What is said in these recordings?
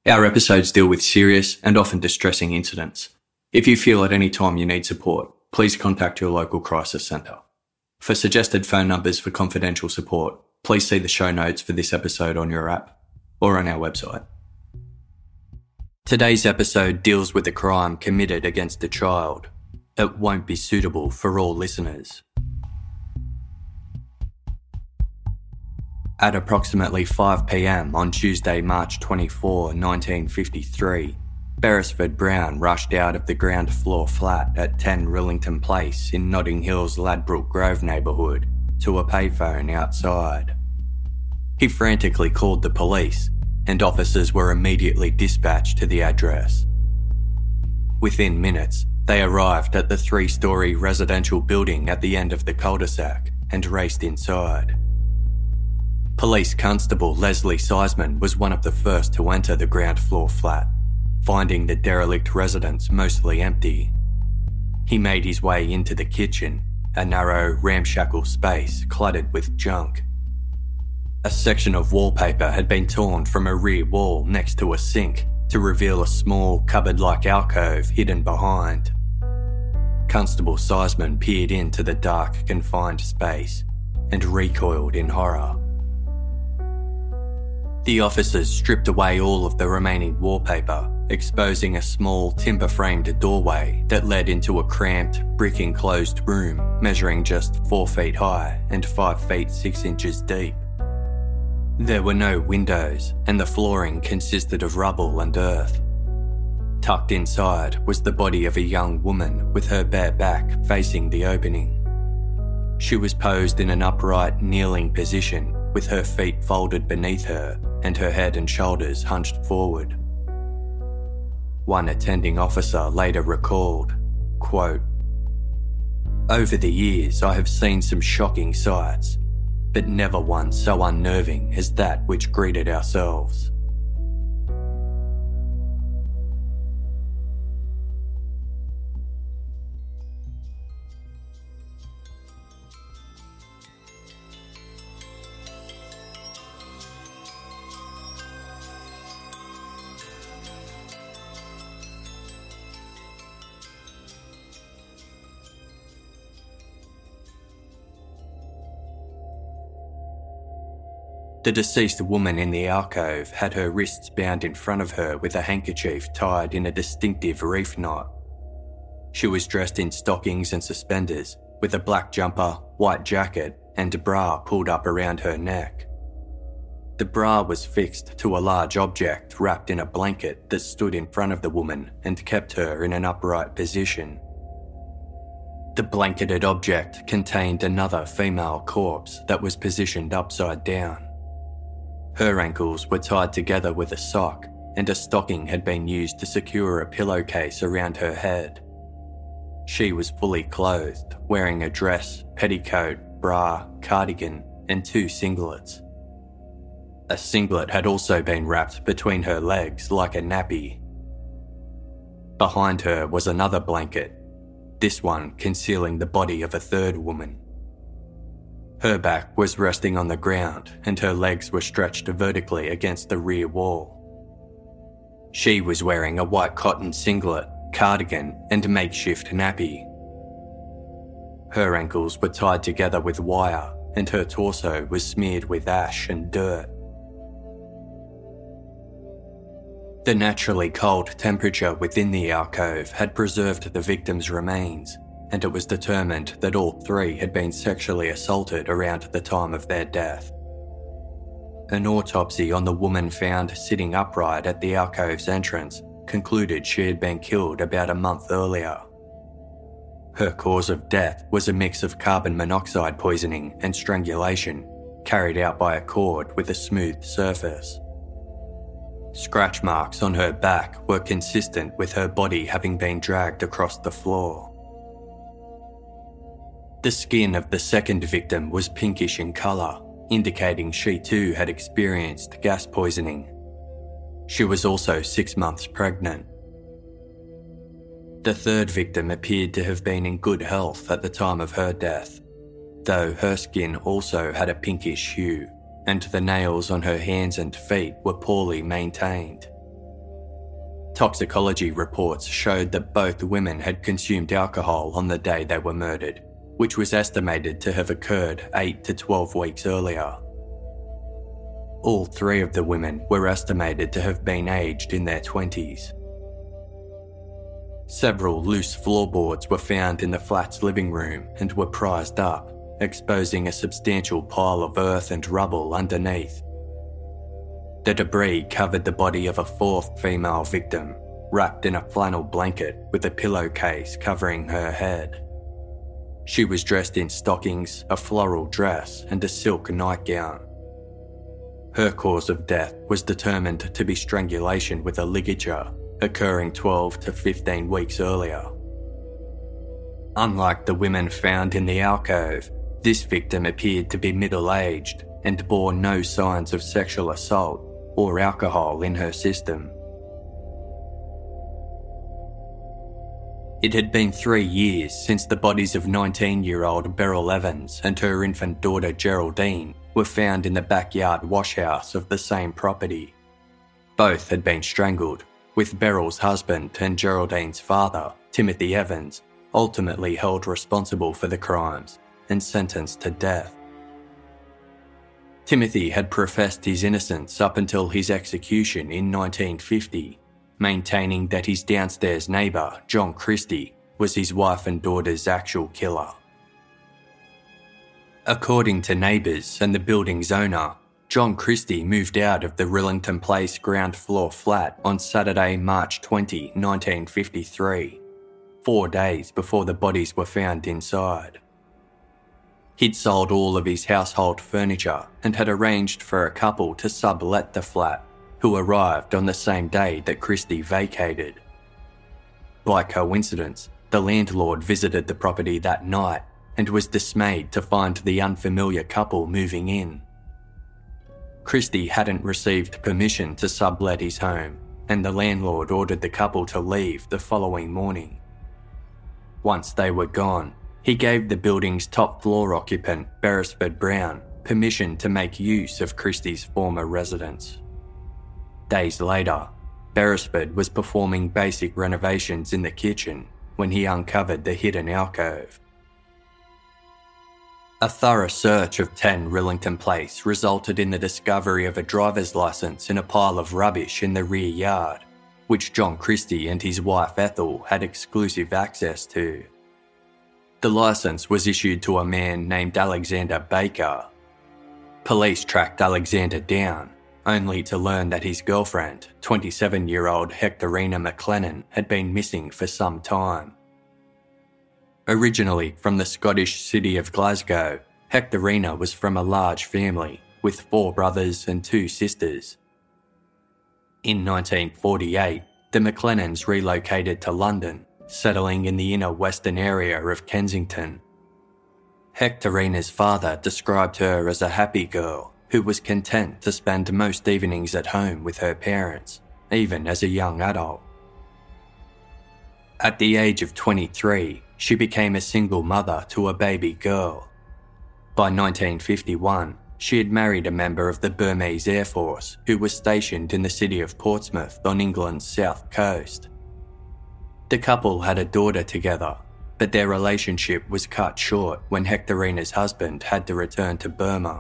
Our episodes deal with serious and often distressing incidents. If you feel at any time you need support, please contact your local crisis centre. For suggested phone numbers for confidential support, please see the show notes for this episode on your app or on our website. Today's episode deals with a crime committed against a child. It won't be suitable for all listeners. At approximately 5 p.m. on Tuesday, March 24, 1953, Beresford Brown rushed out of the ground floor flat at 10 Rillington Place in Notting Hill's Ladbroke Grove neighbourhood to a payphone outside. He frantically called the police, and officers were immediately dispatched to the address. Within minutes, they arrived at the 3-storey residential building at the end of the cul-de-sac and raced inside. Police Constable Leslie Seisman was one of the first to enter the ground floor flat, finding the derelict residence mostly empty. He made his way into the kitchen, a narrow, ramshackle space cluttered with junk. A section of wallpaper had been torn from a rear wall next to a sink to reveal a small, cupboard-like alcove hidden behind. Constable Seisman peered into the dark, confined space and recoiled in horror. The officers stripped away all of the remaining wallpaper, exposing a small timber-framed doorway that led into a cramped, brick-enclosed room measuring just 4 feet high and 5 feet 6 inches deep. There were no windows, and the flooring consisted of rubble and earth. Tucked inside was the body of a young woman with her bare back facing the opening. She was posed in an upright, kneeling position with her feet folded beneath her and her head and shoulders hunched forward. One attending officer later recalled, quote, "Over the years I have seen some shocking sights, but never one so unnerving as that which greeted ourselves." The deceased woman in the alcove had her wrists bound in front of her with a handkerchief tied in a distinctive reef knot. She was dressed in stockings and suspenders, with a black jumper, white jacket, and a bra pulled up around her neck. The bra was fixed to a large object wrapped in a blanket that stood in front of the woman and kept her in an upright position. The blanketed object contained another female corpse that was positioned upside down. Her ankles were tied together with a sock, and a stocking had been used to secure a pillowcase around her head. She was fully clothed, wearing a dress, petticoat, bra, cardigan, and 2 singlets. A singlet had also been wrapped between her legs like a nappy. Behind her was another blanket, this one concealing the body of a third woman. Her back was resting on the ground and her legs were stretched vertically against the rear wall. She was wearing a white cotton singlet, cardigan, and makeshift nappy. Her ankles were tied together with wire and her torso was smeared with ash and dirt. The naturally cold temperature within the alcove had preserved the victim's remains, and it was determined that all 3 had been sexually assaulted around the time of their death. An autopsy on the woman found sitting upright at the alcove's entrance concluded she had been killed about a month earlier. Her cause of death was a mix of carbon monoxide poisoning and strangulation, carried out by a cord with a smooth surface. Scratch marks on her back were consistent with her body having been dragged across the floor. The skin of the second victim was pinkish in colour, indicating she too had experienced gas poisoning. She was also 6 months pregnant. The third victim appeared to have been in good health at the time of her death, though her skin also had a pinkish hue, and the nails on her hands and feet were poorly maintained. Toxicology reports showed that both women had consumed alcohol on the day they were murdered, which was estimated to have occurred 8 to 12 weeks earlier. All three of the women were estimated to have been aged in their 20s. Several loose floorboards were found in the flat's living room and were prized up, exposing a substantial pile of earth and rubble underneath. The debris covered the body of a fourth female victim, wrapped in a flannel blanket with a pillowcase covering her head. She was dressed in stockings, a floral dress, and a silk nightgown. Her cause of death was determined to be strangulation with a ligature, occurring 12 to 15 weeks earlier. Unlike the women found in the alcove, this victim appeared to be middle-aged and bore no signs of sexual assault or alcohol in her system. It had been 3 years since the bodies of 19-year-old Beryl Evans and her infant daughter Geraldine were found in the backyard washhouse of the same property. Both had been strangled, with Beryl's husband and Geraldine's father, Timothy Evans, ultimately held responsible for the crimes and sentenced to death. Timothy had professed his innocence up until his execution in 1950, maintaining that his downstairs neighbour, John Christie, was his wife and daughter's actual killer. According to neighbours and the building's owner, John Christie moved out of the Rillington Place ground floor flat on Saturday, March 20, 1953, 4 days before the bodies were found inside. He'd sold all of his household furniture and had arranged for a couple to sublet the flat, who arrived on the same day that Christie vacated. By coincidence, the landlord visited the property that night and was dismayed to find the unfamiliar couple moving in. Christie hadn't received permission to sublet his home, and the landlord ordered the couple to leave the following morning. Once they were gone, he gave the building's top floor occupant, Beresford Brown, permission to make use of Christie's former residence. Days later, Beresford was performing basic renovations in the kitchen when he uncovered the hidden alcove. A thorough search of 10 Rillington Place resulted in the discovery of a driver's licence in a pile of rubbish in the rear yard, which John Christie and his wife Ethel had exclusive access to. The licence was issued to a man named Alexander Baker. Police tracked Alexander down, only to learn that his girlfriend, 27-year-old Hectorina McLennan, had been missing for some time. Originally from the Scottish city of Glasgow, Hectorina was from a large family with 4 brothers and 2 sisters. In 1948, the McLennans relocated to London, settling in the inner western area of Kensington. Hectorina's father described her as a happy girl who was content to spend most evenings at home with her parents, even as a young adult. At the age of 23, she became a single mother to a baby girl. By 1951, she had married a member of the Burmese Air Force who was stationed in the city of Portsmouth on England's south coast. The couple had a daughter together, but their relationship was cut short when Hectorina's husband had to return to Burma.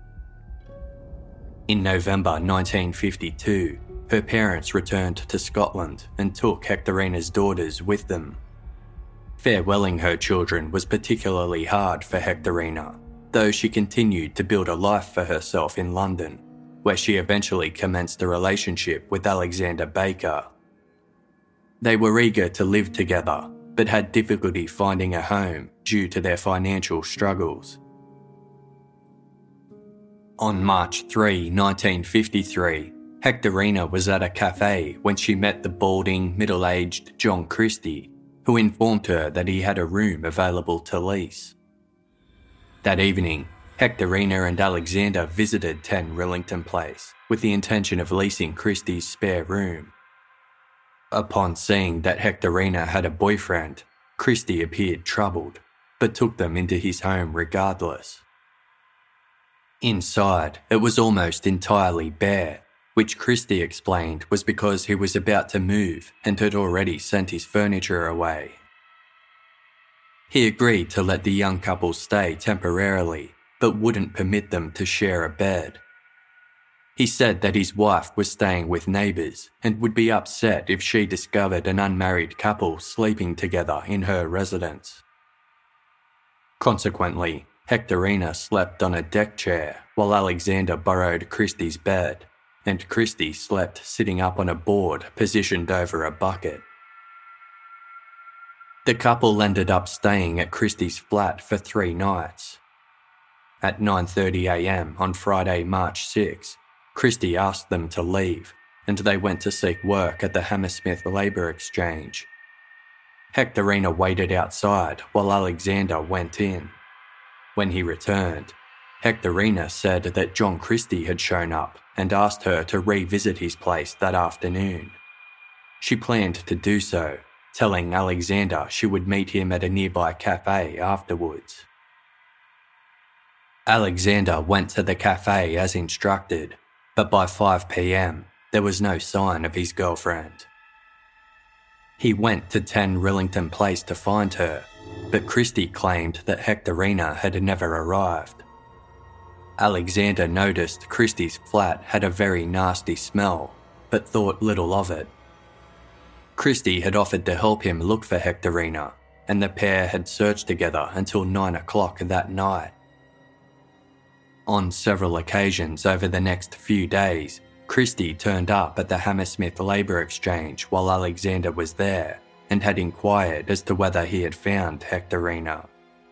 In November 1952, her parents returned to Scotland and took Hectorina's daughters with them. Farewelling her children was particularly hard for Hectorina, though she continued to build a life for herself in London, where she eventually commenced a relationship with Alexander Baker. They were eager to live together, but had difficulty finding a home due to their financial struggles. On March 3, 1953, Hectorina was at a cafe when she met the balding, middle-aged John Christie, who informed her that he had a room available to lease. That evening, Hectorina and Alexander visited 10 Rillington Place with the intention of leasing Christie's spare room. Upon seeing that Hectorina had a boyfriend, Christie appeared troubled, but took them into his home regardless. Inside, it was almost entirely bare, which Christie explained was because he was about to move and had already sent his furniture away. He agreed to let the young couple stay temporarily, but wouldn't permit them to share a bed. He said that his wife was staying with neighbours and would be upset if she discovered an unmarried couple sleeping together in her residence. Consequently, Hectorina slept on a deck chair while Alexander borrowed Christie's bed, and Christie slept sitting up on a board positioned over a bucket. The couple ended up staying at Christie's flat for 3 nights. At 9:30 a.m. on Friday, March 6, Christie asked them to leave, and they went to seek work at the Hammersmith Labour Exchange. Hectorina waited outside while Alexander went in. When he returned, Hectorina said that John Christie had shown up and asked her to revisit his place that afternoon. She planned to do so, telling Alexander she would meet him at a nearby cafe afterwards. Alexander went to the cafe as instructed, but by 5 p.m, there was no sign of his girlfriend. He went to 10 Rillington Place to find her, but Christie claimed that Hectorina had never arrived. Alexander noticed Christie's flat had a very nasty smell, but thought little of it. Christie had offered to help him look for Hectorina, and the pair had searched together until 9 o'clock that night. On several occasions over the next few days, Christie turned up at the Hammersmith Labour Exchange while Alexander was there and had inquired as to whether he had found Hectorina.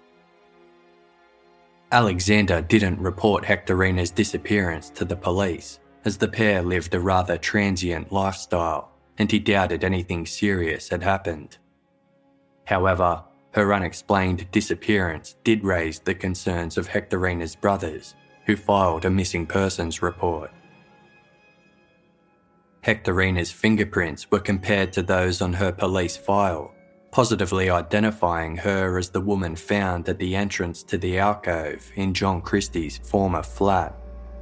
Alexander didn't report Hectorina's disappearance to the police, as the pair lived a rather transient lifestyle, and he doubted anything serious had happened. However, her unexplained disappearance did raise the concerns of Hectorina's brothers, who filed a missing persons report. Hectorina's fingerprints were compared to those on her police file, positively identifying her as the woman found at the entrance to the alcove in John Christie's former flat.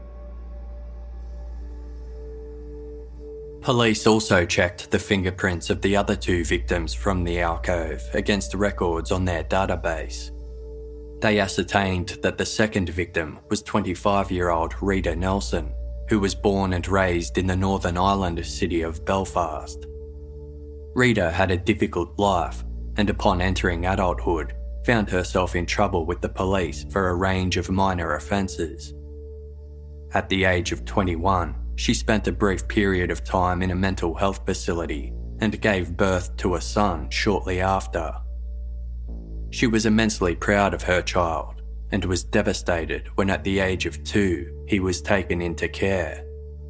Police also checked the fingerprints of the other 2 victims from the alcove against records on their database. They ascertained that the second victim was 25-year-old Rita Nelson, who was born and raised in the Northern Ireland city of Belfast. Rita had a difficult life and upon entering adulthood found herself in trouble with the police for a range of minor offences. At the age of 21, she spent a brief period of time in a mental health facility and gave birth to a son shortly after. She was immensely proud of her child and was devastated when at the age of 2 he was taken into care.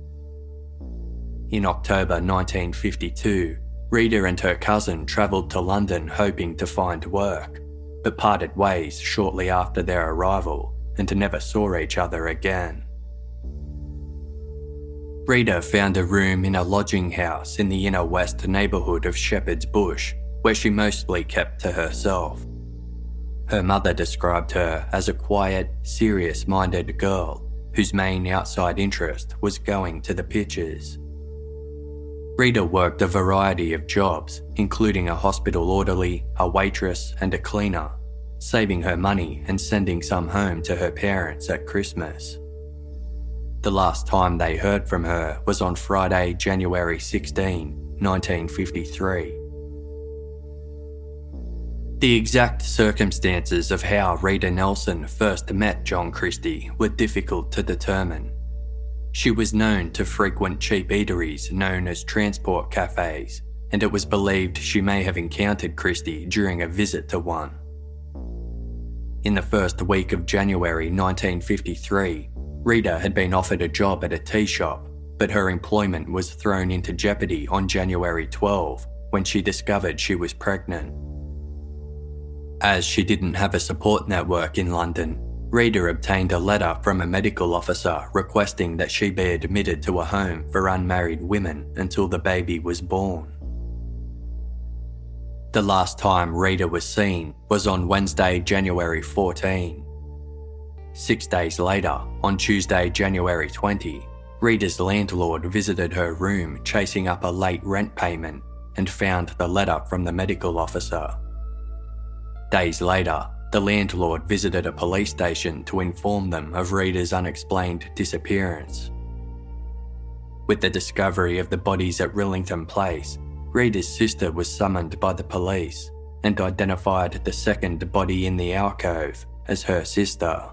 In October 1952, Rita and her cousin travelled to London hoping to find work, but parted ways shortly after their arrival and never saw each other again. Rita found a room in a lodging house in the inner west neighbourhood of Shepherd's Bush, where she mostly kept to herself. Her mother described her as a quiet, serious-minded girl whose main outside interest was going to the pictures. Rita worked a variety of jobs, including a hospital orderly, a waitress and a cleaner, saving her money and sending some home to her parents at Christmas. The last time they heard from her was on Friday, January 16, 1953. The exact circumstances of how Rita Nelson first met John Christie were difficult to determine. She was known to frequent cheap eateries known as transport cafes, and it was believed she may have encountered Christie during a visit to one. In the first week of January 1953, Rita had been offered a job at a tea shop, but her employment was thrown into jeopardy on January 12 when she discovered she was pregnant. As she didn't have a support network in London, Rita obtained a letter from a medical officer requesting that she be admitted to a home for unmarried women until the baby was born. The last time Rita was seen was on Wednesday, January 14. 6 days later, on Tuesday, January 20, Rita's landlord visited her room chasing up a late rent payment and found the letter from the medical officer. Days later, the landlord visited a police station to inform them of Rita's unexplained disappearance. With the discovery of the bodies at Rillington Place, Rita's sister was summoned by the police and identified the second body in the alcove as her sister.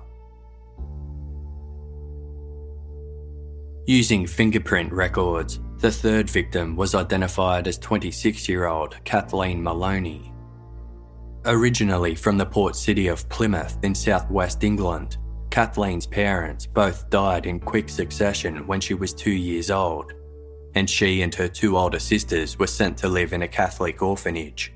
Using fingerprint records, the third victim was identified as 26-year-old Kathleen Maloney. Originally from the port city of Plymouth in southwest England, Kathleen's parents both died in quick succession when she was 2 years old, and she and her two older sisters were sent to live in a Catholic orphanage.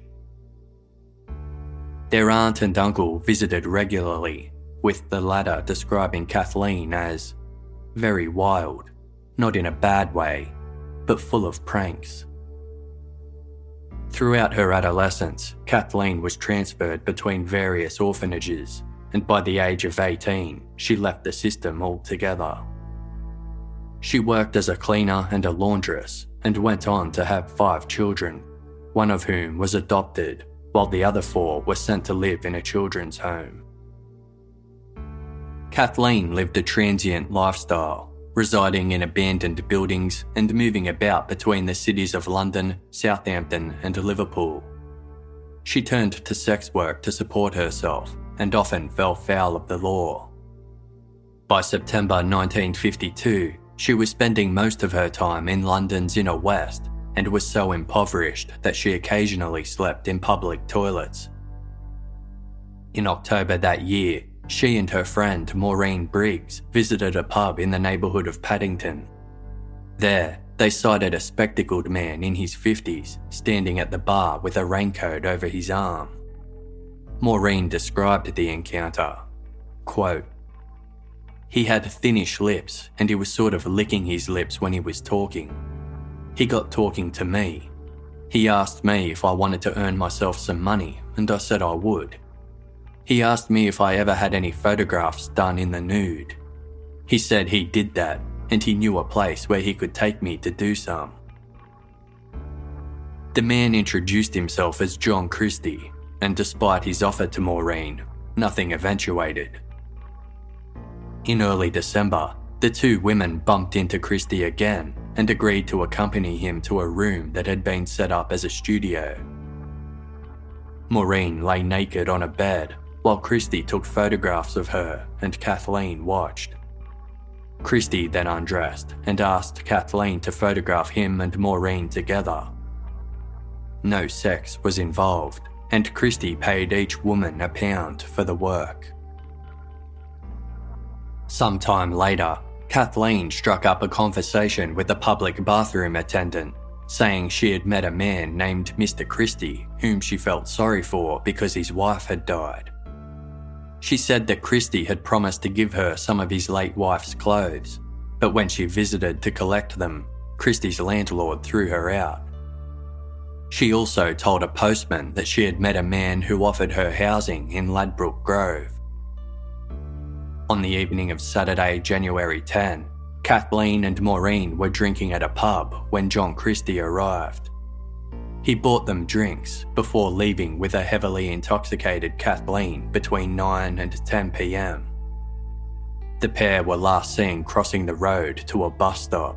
Their aunt and uncle visited regularly, with the latter describing Kathleen as very wild, not in a bad way, but full of pranks. Throughout her adolescence, Kathleen was transferred between various orphanages, and by the age of 18, she left the system altogether. She worked as a cleaner and a laundress and went on to have 5 children, one of whom was adopted, while the other 4 were sent to live in a children's home. Kathleen lived a transient lifestyle, residing in abandoned buildings and moving about between the cities of London, Southampton and Liverpool. She turned to sex work to support herself and often fell foul of the law. By September 1952, she was spending most of her time in London's inner west and was so impoverished that she occasionally slept in public toilets. In October that year, she and her friend Maureen Briggs visited a pub in the neighbourhood of Paddington. There, they sighted a spectacled man in his 50s standing at the bar with a raincoat over his arm. Maureen described the encounter, quote, "He had thinnish lips and he was sort of licking his lips when he was talking. He got talking to me. He asked me if I wanted to earn myself some money and I said I would. He asked me if I ever had any photographs done in the nude. He said he did that and he knew a place where he could take me to do some." The man introduced himself as John Christie, and despite his offer to Maureen, nothing eventuated. In early December, the two women bumped into Christie again and agreed to accompany him to a room that had been set up as a studio. Maureen lay naked on a bed while Christie took photographs of her and Kathleen watched. Christie then undressed and asked Kathleen to photograph him and Maureen together. No sex was involved, and Christie paid each woman £1 for the work. Sometime later, Kathleen struck up a conversation with a public bathroom attendant, saying she had met a man named Mr. Christie whom she felt sorry for because his wife had died. She said that Christie had promised to give her some of his late wife's clothes, but when she visited to collect them, Christie's landlord threw her out. She also told a postman that she had met a man who offered her housing in Ladbroke Grove. On the evening of Saturday, January 10, Kathleen and Maureen were drinking at a pub when John Christie arrived. He bought them drinks before leaving with a heavily intoxicated Kathleen between 9 and 10 p.m. The pair were last seen crossing the road to a bus stop.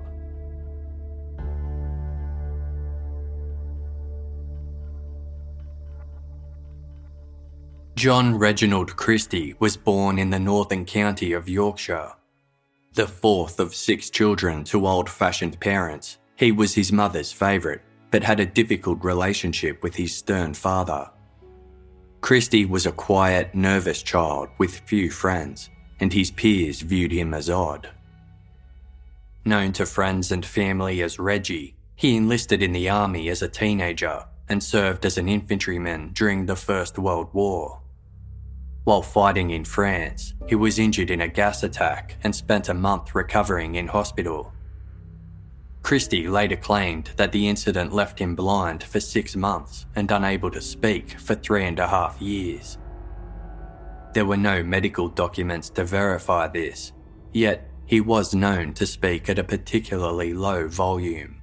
John Reginald Christie was born in the northern county of Yorkshire. The fourth of 6 children to old-fashioned parents, he was his mother's favourite, but had a difficult relationship with his stern father. Christie was a quiet, nervous child with few friends, and his peers viewed him as odd. Known to friends and family as Reggie, he enlisted in the army as a teenager and served as an infantryman during the First World War. While fighting in France, he was injured in a gas attack and spent a month recovering in hospital. Christie later claimed that the incident left him blind for 6 months and unable to speak for 3.5 years. There were no medical documents to verify this, yet he was known to speak at a particularly low volume.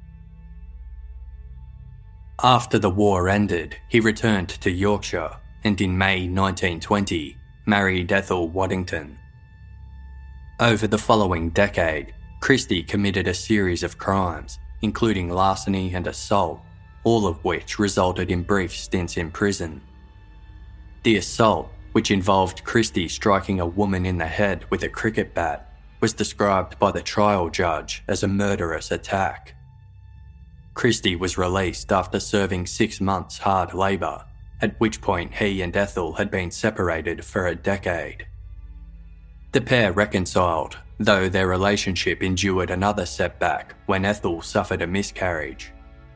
After the war ended, he returned to Yorkshire and in May 1920 married Ethel Waddington. Over the following decade, Christie committed a series of crimes, including larceny and assault, all of which resulted in brief stints in prison. The assault, which involved Christie striking a woman in the head with a cricket bat, was described by the trial judge as a murderous attack. Christie was released after serving 6 months hard labour, at which point he and Ethel had been separated for a decade. The pair reconciled, though their relationship endured another setback when Ethel suffered a miscarriage.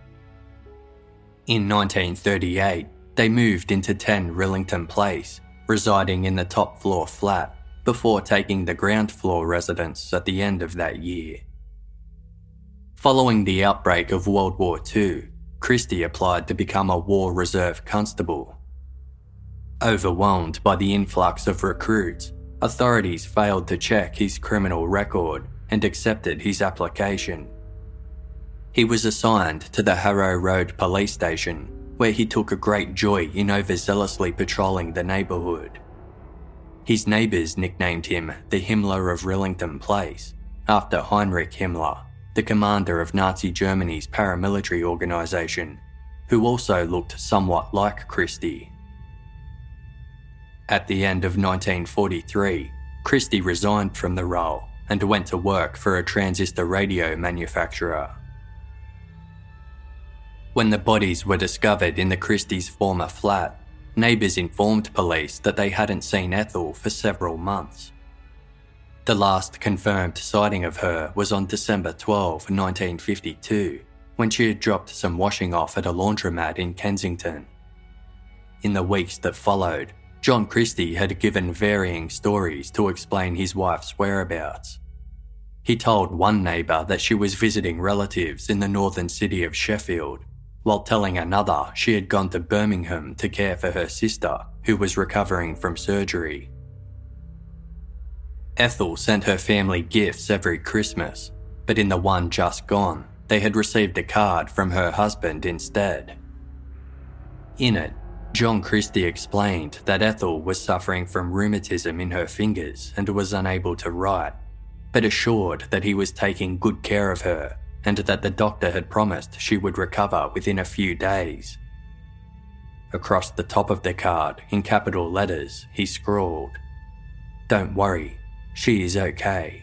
In 1938, they moved into 10 Rillington Place, residing in the top floor flat, before taking the ground floor residence at the end of that year. Following the outbreak of World War II, Christie applied to become a War Reserve constable. Overwhelmed by the influx of recruits, authorities failed to check his criminal record and accepted his application. He was assigned to the Harrow Road Police Station, where he took a great joy in overzealously patrolling the neighbourhood. His neighbours nicknamed him the Himmler of Rillington Place, after Heinrich Himmler, the commander of Nazi Germany's paramilitary organisation, who also looked somewhat like Christie. At the end of 1943, Christie resigned from the role and went to work for a transistor radio manufacturer. When the bodies were discovered in the Christie's former flat, neighbours informed police that they hadn't seen Ethel for several months. The last confirmed sighting of her was on December 12, 1952, when she had dropped some washing off at a laundromat in Kensington. In the weeks that followed, John Christie had given varying stories to explain his wife's whereabouts. He told one neighbour that she was visiting relatives in the northern city of Sheffield, while telling another she had gone to Birmingham to care for her sister, who was recovering from surgery. Ethel sent her family gifts every Christmas, but in the one just gone, they had received a card from her husband instead. In it, John Christie explained that Ethel was suffering from rheumatism in her fingers and was unable to write, but assured that he was taking good care of her and that the doctor had promised she would recover within a few days. Across the top of the card, in capital letters, he scrawled, "Don't worry, she is okay."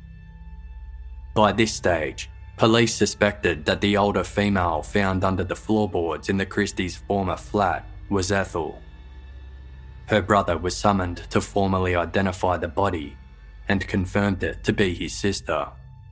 By this stage, police suspected that the older female found under the floorboards in the Christie's former flat was Ethel. Her brother was summoned to formally identify the body and confirmed it to be his sister.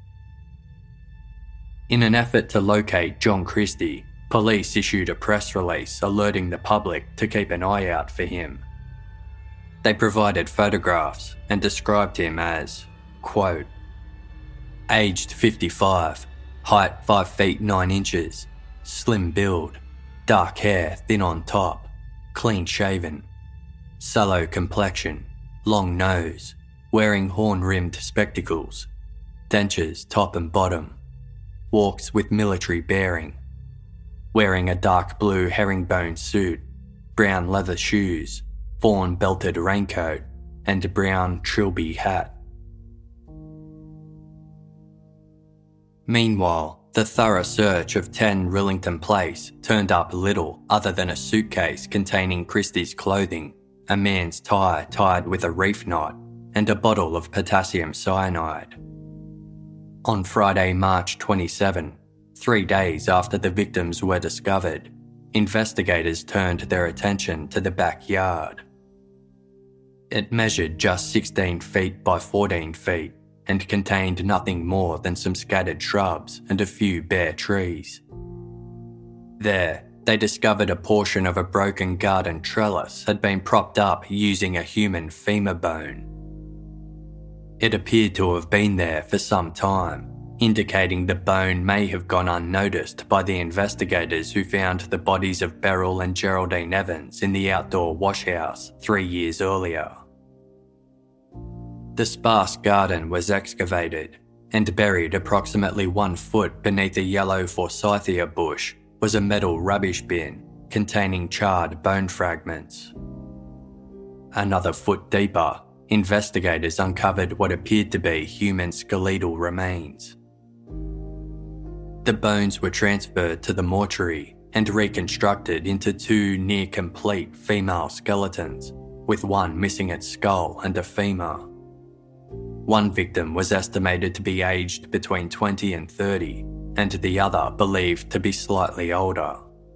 In an effort to locate John Christie, police issued a press release alerting the public to keep an eye out for him. They provided photographs and described him as, quote, aged 55, height 5 feet 9 inches, slim build, dark hair thin on top, clean shaven, sallow complexion, long nose, wearing horn-rimmed spectacles, dentures top and bottom, walks with military bearing, wearing a dark blue herringbone suit, brown leather shoes, fawn-belted raincoat, and a brown trilby hat. Meanwhile, the thorough search of 10 Rillington Place turned up little other than a suitcase containing Christie's clothing, a man's tie tied with a reef knot, and a bottle of potassium cyanide. On Friday, March 27, 3 days after the victims were discovered, investigators turned their attention to the backyard. It measured just 16 feet by 14 feet and contained nothing more than some scattered shrubs and a few bare trees. There, they discovered a portion of a broken garden trellis had been propped up using a human femur bone. It appeared to have been there for some time, indicating the bone may have gone unnoticed by the investigators who found the bodies of Beryl and Geraldine Evans in the outdoor washhouse 3 years earlier. The sparse garden was excavated, and buried approximately 1 foot beneath a yellow forsythia bush was a metal rubbish bin containing charred bone fragments. Another foot deeper, investigators uncovered what appeared to be human skeletal remains. The bones were transferred to the mortuary and reconstructed into 2 near-complete female skeletons, with one missing its skull and a femur. One victim was estimated to be aged between 20 and 30, and the other believed to be slightly older.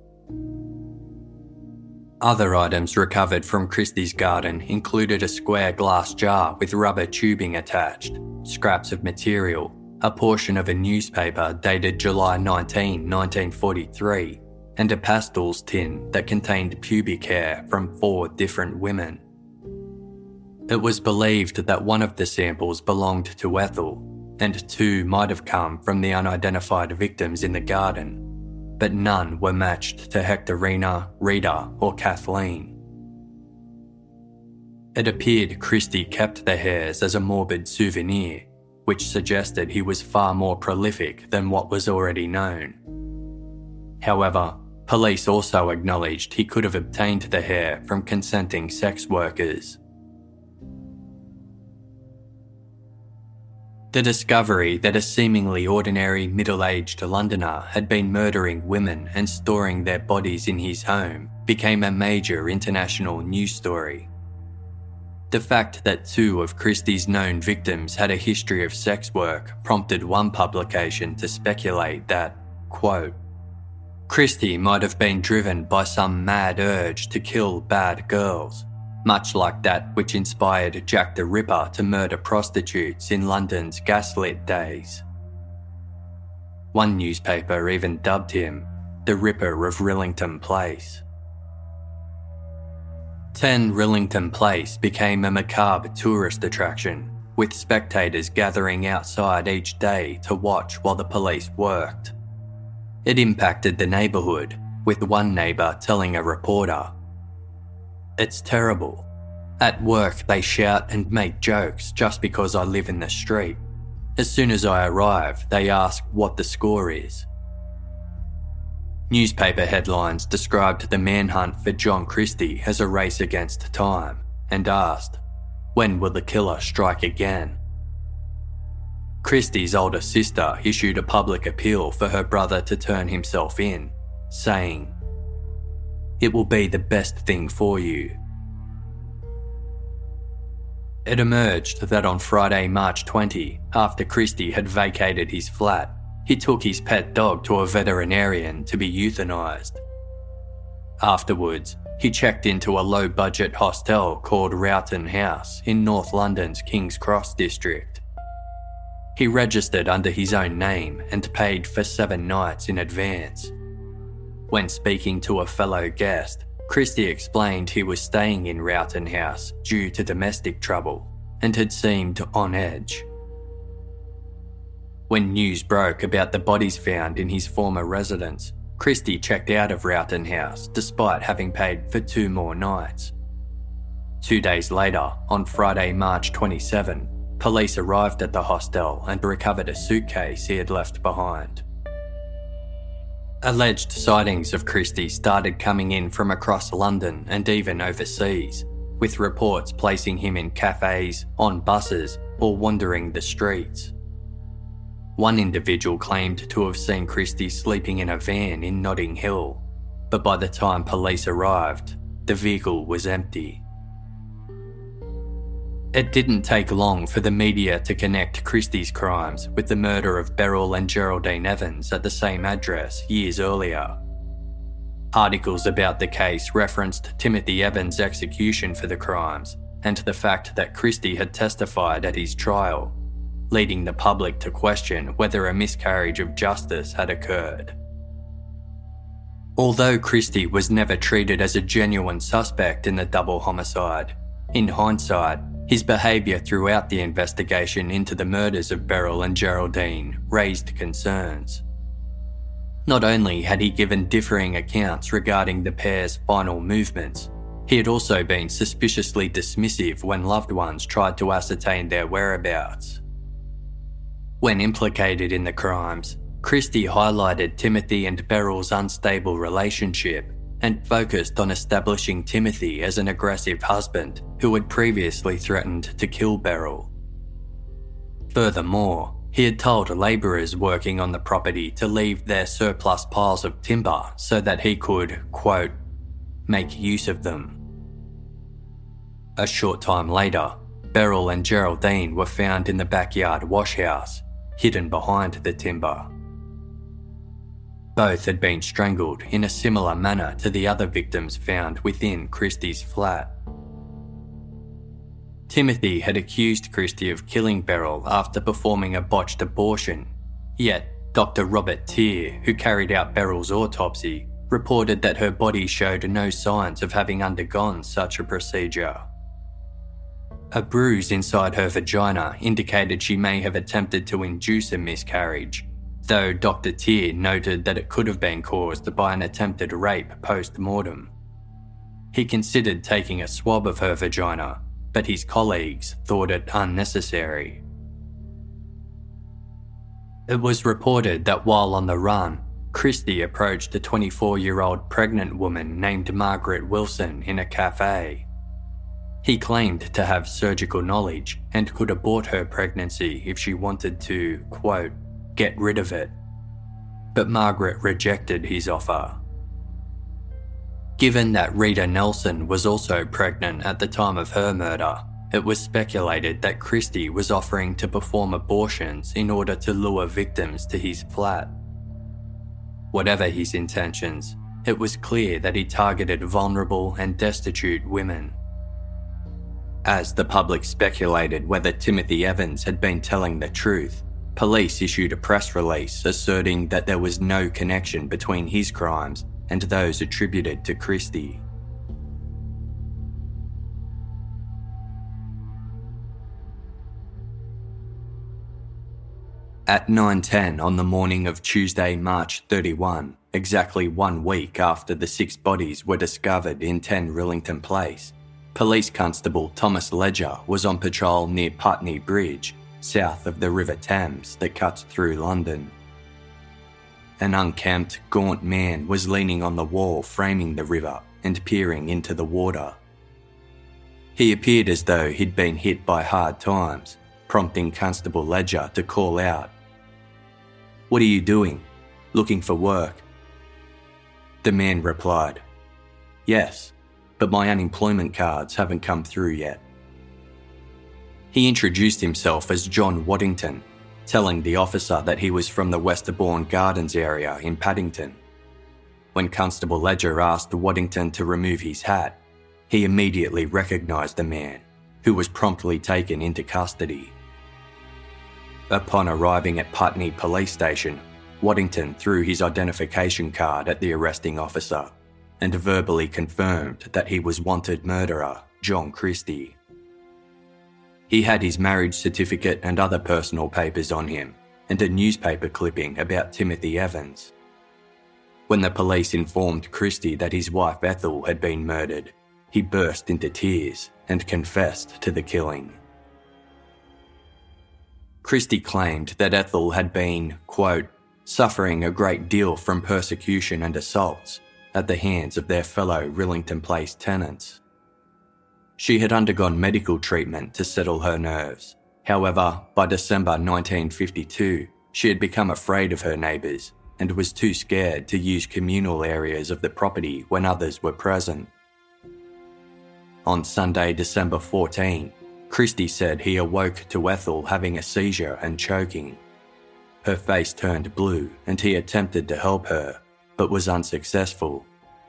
Other items recovered from Christie's garden included a square glass jar with rubber tubing attached, scraps of material, a portion of a newspaper dated July 19, 1943, and a pastilles tin that contained pubic hair from 4 different women. It was believed that one of the samples belonged to Ethel, and 2 might have come from the unidentified victims in the garden, but none were matched to Hectorina, Rita, or Kathleen. It appeared Christie kept the hairs as a morbid souvenir, which suggested he was far more prolific than what was already known. However, police also acknowledged he could have obtained the hair from consenting sex workers. The discovery that a seemingly ordinary middle-aged Londoner had been murdering women and storing their bodies in his home became a major international news story. The fact that 2 of Christie's known victims had a history of sex work prompted one publication to speculate that, quote, Christie might have been driven by some mad urge to kill bad girls, much like that which inspired Jack the Ripper to murder prostitutes in London's gaslit days. One newspaper even dubbed him the Ripper of Rillington Place. 10 Rillington Place became a macabre tourist attraction, with spectators gathering outside each day to watch while the police worked. It impacted the neighbourhood, with one neighbour telling a reporter, "It's terrible. At work they shout and make jokes just because I live in the street. As soon as I arrive, they ask what the score is." Newspaper headlines described the manhunt for John Christie as a race against time and asked, "When will the killer strike again?" Christie's older sister issued a public appeal for her brother to turn himself in, saying, "It will be the best thing for you." It emerged that on Friday, March 20, after Christie had vacated his flat, he took his pet dog to a veterinarian to be euthanised. Afterwards, he checked into a low-budget hostel called Rowton House in North London's King's Cross district. He registered under his own name and paid for 7 nights in advance. When speaking to a fellow guest, Christie explained he was staying in Rowton House due to domestic trouble and had seemed on edge. When news broke about the bodies found in his former residence, Christie checked out of Rowton House despite having paid for 2 more nights. 2 days later, on Friday, March 27, police arrived at the hostel and recovered a suitcase he had left behind. Alleged sightings of Christie started coming in from across London and even overseas, with reports placing him in cafes, on buses, or wandering the streets. One individual claimed to have seen Christie sleeping in a van in Notting Hill, but by the time police arrived, the vehicle was empty. It didn't take long for the media to connect Christie's crimes with the murder of Beryl and Geraldine Evans at the same address years earlier. Articles about the case referenced Timothy Evans' execution for the crimes and the fact that Christie had testified at his trial, leading the public to question whether a miscarriage of justice had occurred. Although Christie was never treated as a genuine suspect in the double homicide, in hindsight, his behaviour throughout the investigation into the murders of Beryl and Geraldine raised concerns. Not only had he given differing accounts regarding the pair's final movements, He had also been suspiciously dismissive when loved ones tried to ascertain their whereabouts. When implicated in the crimes, Christie highlighted Timothy and Beryl's unstable relationship and focused on establishing Timothy as an aggressive husband who had previously threatened to kill Beryl. Furthermore, he had told labourers working on the property to leave their surplus piles of timber so that he could, quote, make use of them. A short time later, Beryl and Geraldine were found in the backyard washhouse, hidden behind the timber. Both had been strangled in a similar manner to the other victims found within Christie's flat. Timothy had accused Christie of killing Beryl after performing a botched abortion, yet Dr. Robert Tier, who carried out Beryl's autopsy, reported that her body showed no signs of having undergone such a procedure. A bruise inside her vagina indicated she may have attempted to induce a miscarriage, though Dr. Tier noted that it could have been caused by an attempted rape post-mortem. He considered taking a swab of her vagina, but his colleagues thought it unnecessary. It was reported that while on the run, Christie approached a 24-year-old pregnant woman named Margaret Wilson in a cafe. He claimed to have surgical knowledge and could abort her pregnancy if she wanted to, quote, get rid of it. But Margaret rejected his offer. Given that Rita Nelson was also pregnant at the time of her murder, it was speculated that Christie was offering to perform abortions in order to lure victims to his flat. Whatever his intentions, it was clear that he targeted vulnerable and destitute women. As the public speculated whether Timothy Evans had been telling the truth, police issued a press release asserting that there was no connection between his crimes and those attributed to Christie. At 9:10 on the morning of Tuesday, March 31, exactly 1 week after the 6 bodies were discovered in 10 Rillington Place, Police Constable Thomas Ledger was on patrol near Putney Bridge, south of the River Thames that cuts through London. An unkempt, gaunt man was leaning on the wall framing the river and peering into the water. He appeared as though he'd been hit by hard times, prompting Constable Ledger to call out, "What are you doing? Looking for work?" The man replied, "Yes, but my unemployment cards haven't come through yet." He introduced himself as John Waddington, telling the officer that he was from the Westerbourne Gardens area in Paddington. When Constable Ledger asked Waddington to remove his hat, he immediately recognised the man, who was promptly taken into custody. Upon arriving at Putney Police Station, Waddington threw his identification card at the arresting officer and verbally confirmed that he was wanted murderer John Christie. He had his marriage certificate and other personal papers on him, and a newspaper clipping about Timothy Evans. When the police informed Christie that his wife Ethel had been murdered, he burst into tears and confessed to the killing. Christie claimed that Ethel had been, quote, suffering a great deal from persecution and assaults at the hands of their fellow Rillington Place tenants. She had undergone medical treatment to settle her nerves. However, by December 1952, she had become afraid of her neighbours and was too scared to use communal areas of the property when others were present. On Sunday, December 14, Christie said he awoke to Ethel having a seizure and choking. Her face turned blue and he attempted to help her, but was unsuccessful.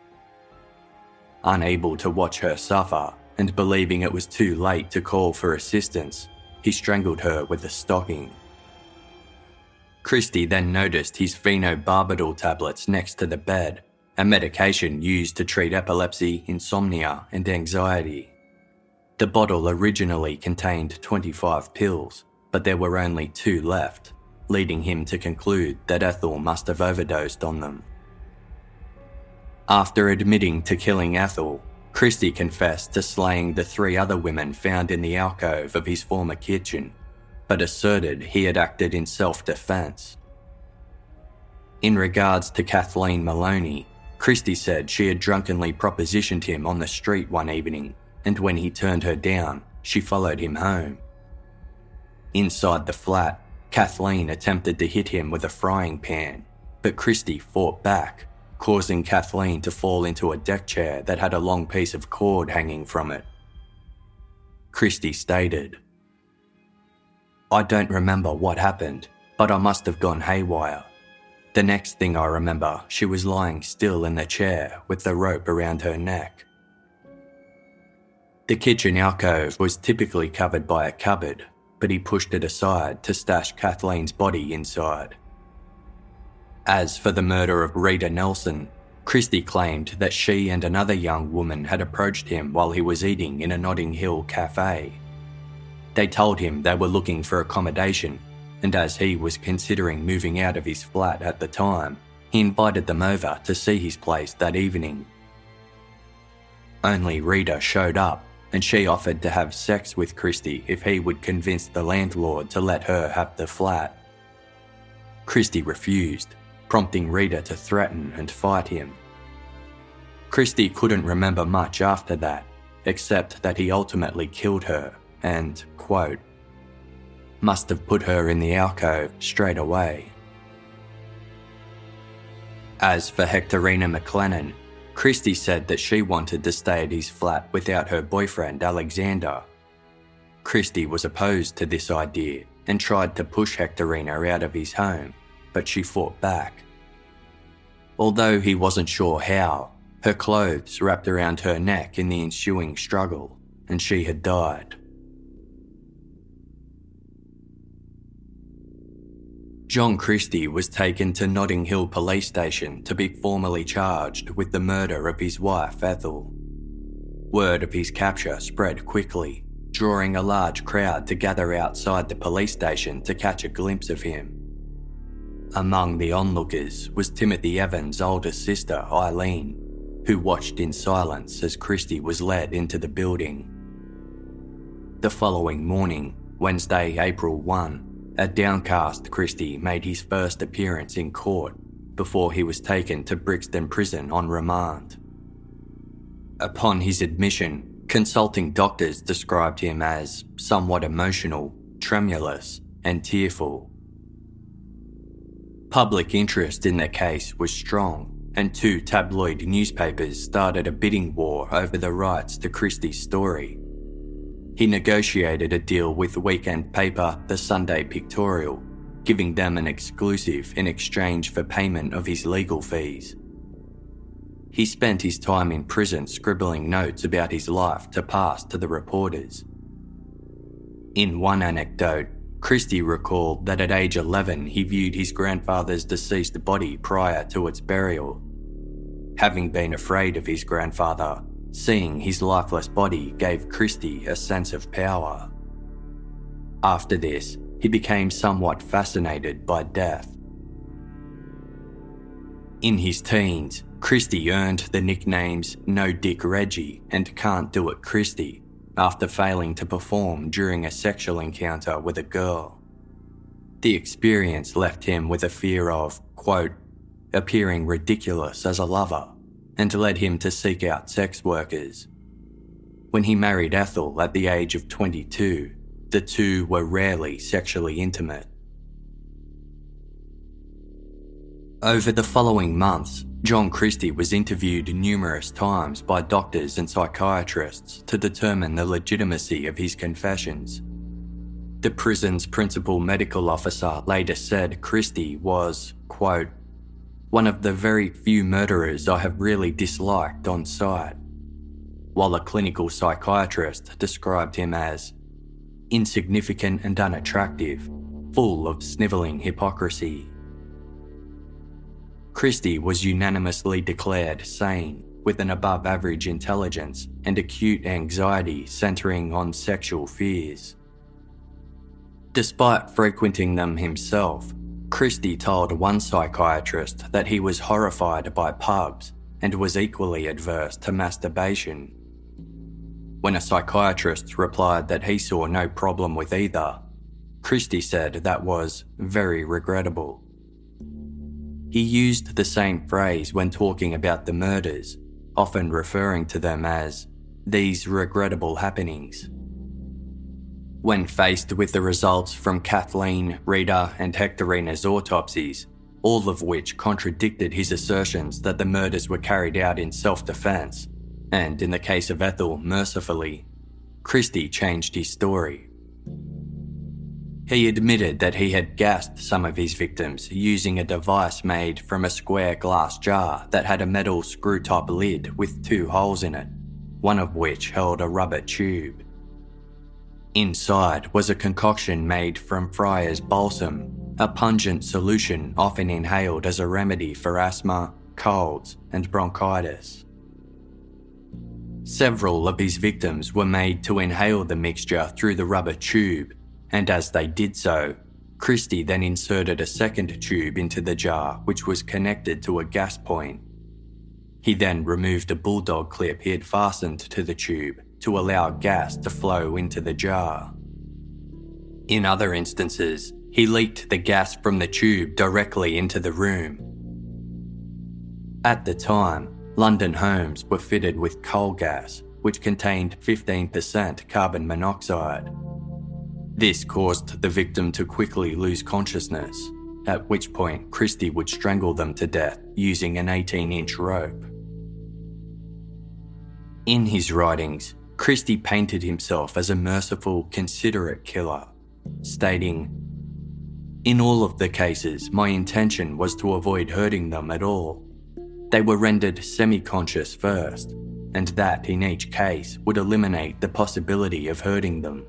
Unable to watch her suffer and believing it was too late to call for assistance, he strangled her with a stocking. Christie then noticed his phenobarbital tablets next to the bed, a medication used to treat epilepsy, insomnia, and anxiety. The bottle originally contained 25 pills, but there were only 2 left, leading him to conclude that Ethel must have overdosed on them. After admitting to killing Ethel, Christie confessed to slaying the 3 other women found in the alcove of his former kitchen, but asserted he had acted in self-defence. In regards to Kathleen Maloney, Christie said she had drunkenly propositioned him on the street one evening, and when he turned her down, she followed him home. Inside the flat, Kathleen attempted to hit him with a frying pan, but Christie fought back, causing Kathleen to fall into a deck chair that had a long piece of cord hanging from it. Christie stated, "I don't remember what happened, but I must have gone haywire. The next thing I remember, she was lying still in the chair with the rope around her neck." The kitchen alcove was typically covered by a cupboard, but he pushed it aside to stash Kathleen's body inside. As for the murder of Rita Nelson, Christie claimed that she and another young woman had approached him while he was eating in a Notting Hill cafe. They told him they were looking for accommodation, and as he was considering moving out of his flat at the time, he invited them over to see his place that evening. Only Rita showed up, and she offered to have sex with Christie if he would convince the landlord to let her have the flat. Christie refused, prompting Rita to threaten and fight him. Christie couldn't remember much after that, except that he ultimately killed her and, quote, "must have put her in the alcove straight away." As for Hectorina McLennan, Christie said that she wanted to stay at his flat without her boyfriend Alexander. Christie was opposed to this idea and tried to push Hectorina out of his home, but she fought back. Although he wasn't sure how, her clothes wrapped around her neck in the ensuing struggle, and she had died. John Christie was taken to Notting Hill Police Station to be formally charged with the murder of his wife Ethel. Word of his capture spread quickly, drawing a large crowd to gather outside the police station to catch a glimpse of him. Among the onlookers was Timothy Evans' older sister Eileen, who watched in silence as Christie was led into the building. The following morning, Wednesday, April 1, a downcast Christie made his first appearance in court before he was taken to Brixton Prison on remand. Upon his admission, consulting doctors described him as somewhat emotional, tremulous, and tearful. Public interest in the case was strong, and 2 tabloid newspapers started a bidding war over the rights to Christie's story. He negotiated a deal with weekend paper The Sunday Pictorial, giving them an exclusive in exchange for payment of his legal fees. He spent his time in prison scribbling notes about his life to pass to the reporters. In one anecdote, Christie recalled that at age 11 he viewed his grandfather's deceased body prior to its burial. Having been afraid of his grandfather, seeing his lifeless body gave Christie a sense of power. After this, he became somewhat fascinated by death. In his teens, Christie earned the nicknames No Dick Reggie and Can't Do It Christie after failing to perform during a sexual encounter with a girl. The experience left him with a fear of, quote, appearing ridiculous as a lover, and led him to seek out sex workers. When he married Ethel at the age of 22, the two were rarely sexually intimate. Over the following months, John Christie was interviewed numerous times by doctors and psychiatrists to determine the legitimacy of his confessions. The prison's principal medical officer later said Christie was, quote, one of the very few murderers I have really disliked on sight, while a clinical psychiatrist described him as insignificant and unattractive, full of snivelling hypocrisy. Christie was unanimously declared sane, with an above-average intelligence and acute anxiety centering on sexual fears. Despite frequenting them himself, Christie told one psychiatrist that he was horrified by pubs and was equally adverse to masturbation, When a psychiatrist replied that he saw no problem with either, Christie said that was very regrettable. He used the same phrase when talking about the murders, often referring to them as these regrettable happenings. When faced with the results from Kathleen, Rita and Hectorina's autopsies, all of which contradicted his assertions that the murders were carried out in self-defense, and in the case of Ethel, mercifully, Christie changed his story. He admitted that he had gassed some of his victims using a device made from a square glass jar that had a metal screw-top lid with 2 holes in it, one of which held a rubber tube. Inside was a concoction made from Friar's balsam, a pungent solution often inhaled as a remedy for asthma, colds, and bronchitis. Several of his victims were made to inhale the mixture through the rubber tube, and as they did so, Christie then inserted a second tube into the jar which was connected to a gas point. He then removed a bulldog clip he had fastened to the tube to allow gas to flow into the jar. In other instances, he leaked the gas from the tube directly into the room. At the time, London homes were fitted with coal gas, which contained 15% carbon monoxide. This caused the victim to quickly lose consciousness, at which point Christie would strangle them to death using an 18-inch rope. In his writings, Christie painted himself as a merciful, considerate killer, stating, "In all of the cases, my intention was to avoid hurting them at all. They were rendered semi-conscious first, and that in each case would eliminate the possibility of hurting them."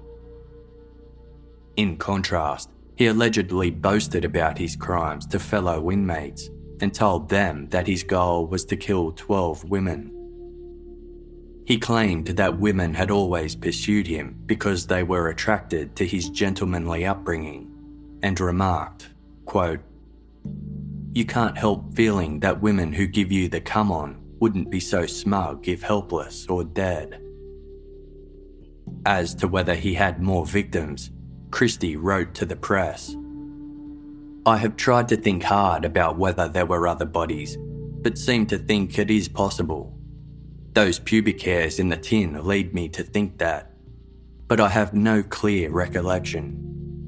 In contrast, he allegedly boasted about his crimes to fellow inmates and told them that his goal was to kill 12 women. He claimed that women had always pursued him because they were attracted to his gentlemanly upbringing, and remarked, quote, "You can't help feeling that women who give you the come on wouldn't be so smug if helpless or dead." As to whether he had more victims, Christie wrote to the press, "I have tried to think hard about whether there were other bodies, but seem to think it is possible. Those pubic hairs in the tin lead me to think that, but I have no clear recollection."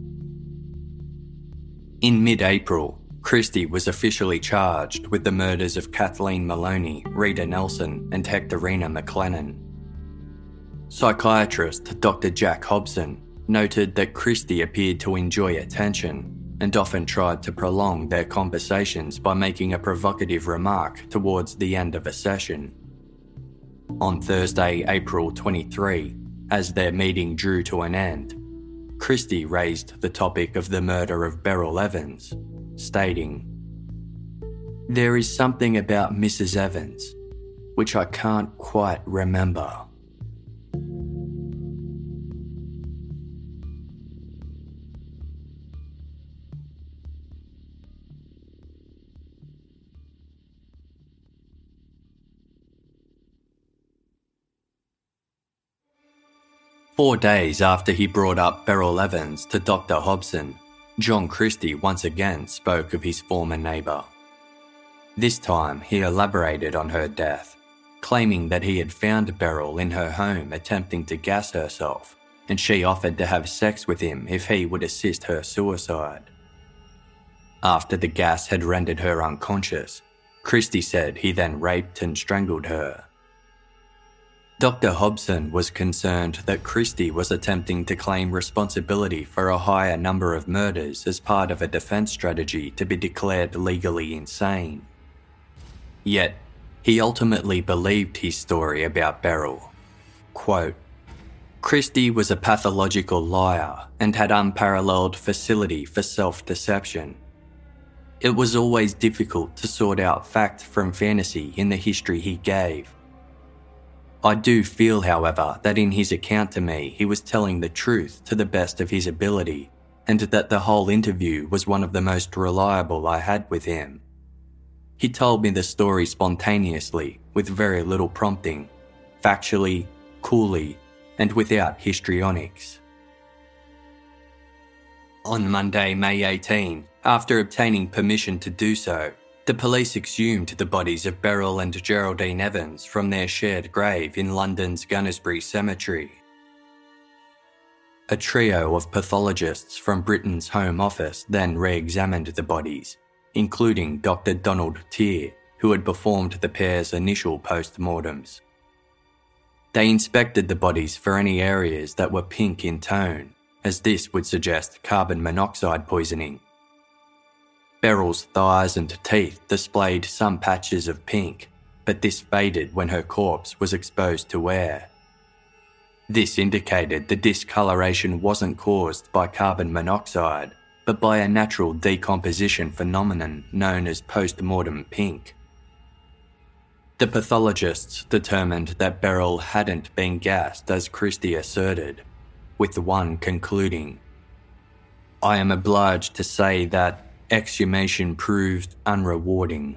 In mid-April, Christie was officially charged with the murders of Kathleen Maloney, Rita Nelson, and Hectorina McLennan. Psychiatrist Dr. Jack Hobson noted that Christie appeared to enjoy attention and often tried to prolong their conversations by making a provocative remark towards the end of a session. On Thursday, April 23, as their meeting drew to an end, Christie raised the topic of the murder of Beryl Evans, stating, "There is something about Mrs. Evans which I can't quite remember." Four days after he brought up Beryl Evans to Dr. Hobson, John Christie once again spoke of his former neighbour. This time he elaborated on her death, claiming that he had found Beryl in her home attempting to gas herself, and she offered to have sex with him if he would assist her suicide. After the gas had rendered her unconscious, Christie said he then raped and strangled her. Dr. Hobson was concerned that Christie was attempting to claim responsibility for a higher number of murders as part of a defence strategy to be declared legally insane. Yet, he ultimately believed his story about Beryl. Quote, "Christie was a pathological liar and had unparalleled facility for self-deception. It was always difficult to sort out fact from fantasy in the history he gave. I do feel, however, that in his account to me he was telling the truth to the best of his ability, and that the whole interview was one of the most reliable I had with him. He told me the story spontaneously, with very little prompting, factually, coolly, and without histrionics. On Monday, May 18, after obtaining permission to do so, the police exhumed the bodies of Beryl and Geraldine Evans from their shared grave in London's Gunnersbury Cemetery. A trio of pathologists from Britain's Home Office then re-examined the bodies, including Dr. Donald Tear, who had performed the pair's initial post-mortems. They inspected the bodies for any areas that were pink in tone, as this would suggest carbon monoxide poisoning. Beryl's thighs and teeth displayed some patches of pink, but this faded when her corpse was exposed to air. This indicated the discoloration wasn't caused by carbon monoxide, but by a natural decomposition phenomenon known as post-mortem pink. The pathologists determined that Beryl hadn't been gassed as Christie asserted, with one concluding, "I am obliged to say that exhumation proved unrewarding."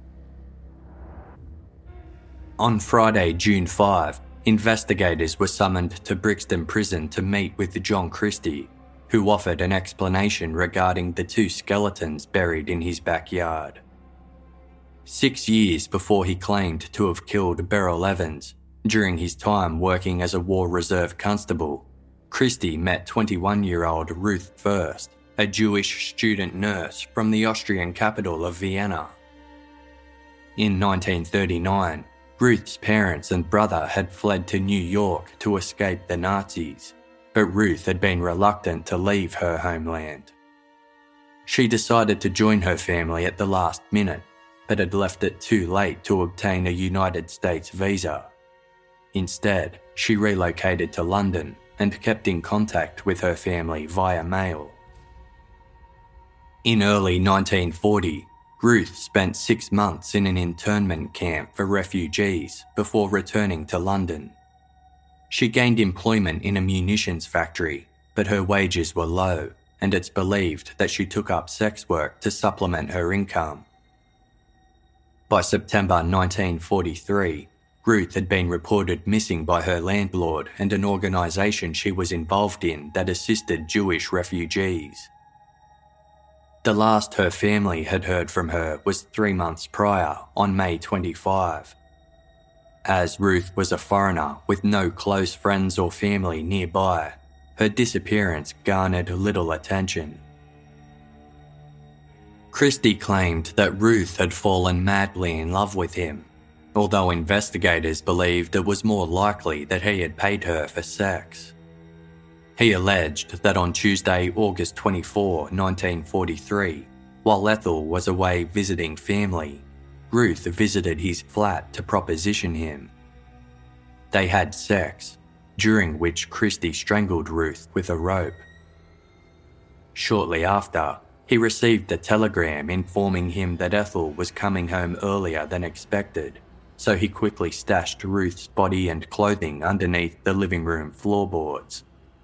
On Friday, June 5, investigators were summoned to Brixton Prison to meet with John Christie, who offered an explanation regarding the two skeletons buried in his backyard. 6 years before he claimed to have killed Beryl Evans, during his time working as a War Reserve constable, Christie met 21-year-old Ruth First, a Jewish student nurse from the Austrian capital of Vienna. In 1939, Ruth's parents and brother had fled to New York to escape the Nazis, but Ruth had been reluctant to leave her homeland. She decided to join her family at the last minute, but had left it too late to obtain a United States visa. Instead, she relocated to London and kept in contact with her family via mail. In early 1940, Ruth spent 6 months in an internment camp for refugees before returning to London. She gained employment in a munitions factory, but her wages were low, and it's believed that she took up sex work to supplement her income. By September 1943, Ruth had been reported missing by her landlord and an organisation she was involved in that assisted Jewish refugees. The last her family had heard from her was 3 months prior, on May 25. As Ruth was a foreigner with no close friends or family nearby, her disappearance garnered little attention. Christie claimed that Ruth had fallen madly in love with him, although investigators believed it was more likely that he had paid her for sex. He alleged that on Tuesday, August 24, 1943, while Ethel was away visiting family, Ruth visited his flat to proposition him. They had sex, during which Christie strangled Ruth with a rope. Shortly after, he received a telegram informing him that Ethel was coming home earlier than expected, so he quickly stashed Ruth's body and clothing underneath the living room floorboards.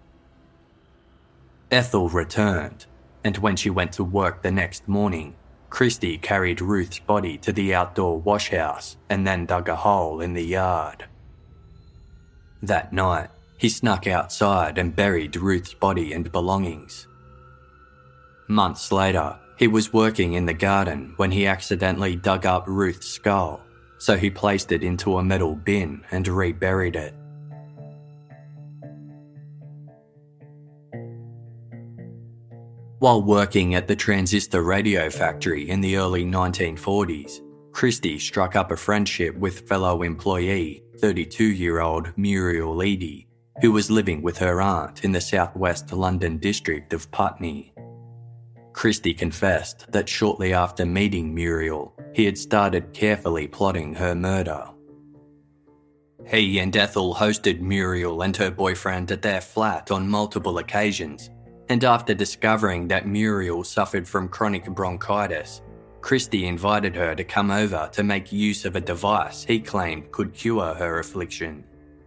Ethel returned, and when she went to work the next morning, Christie carried Ruth's body to the outdoor wash house and then dug a hole in the yard. That night, he snuck outside and buried Ruth's body and belongings. Months later, he was working in the garden when he accidentally dug up Ruth's skull, so he placed it into a metal bin and reburied it. While working at the transistor radio factory in the early 1940s, Christie struck up a friendship with fellow employee, 32-year-old Muriel Eady, who was living with her aunt in the southwest London district of Putney. Christie confessed that shortly after meeting Muriel, he had started carefully plotting her murder. He and Ethel hosted Muriel and her boyfriend at their flat on multiple occasions, and after discovering that Muriel suffered from chronic bronchitis, Christie invited her to come over to make use of a device he claimed could cure her affliction.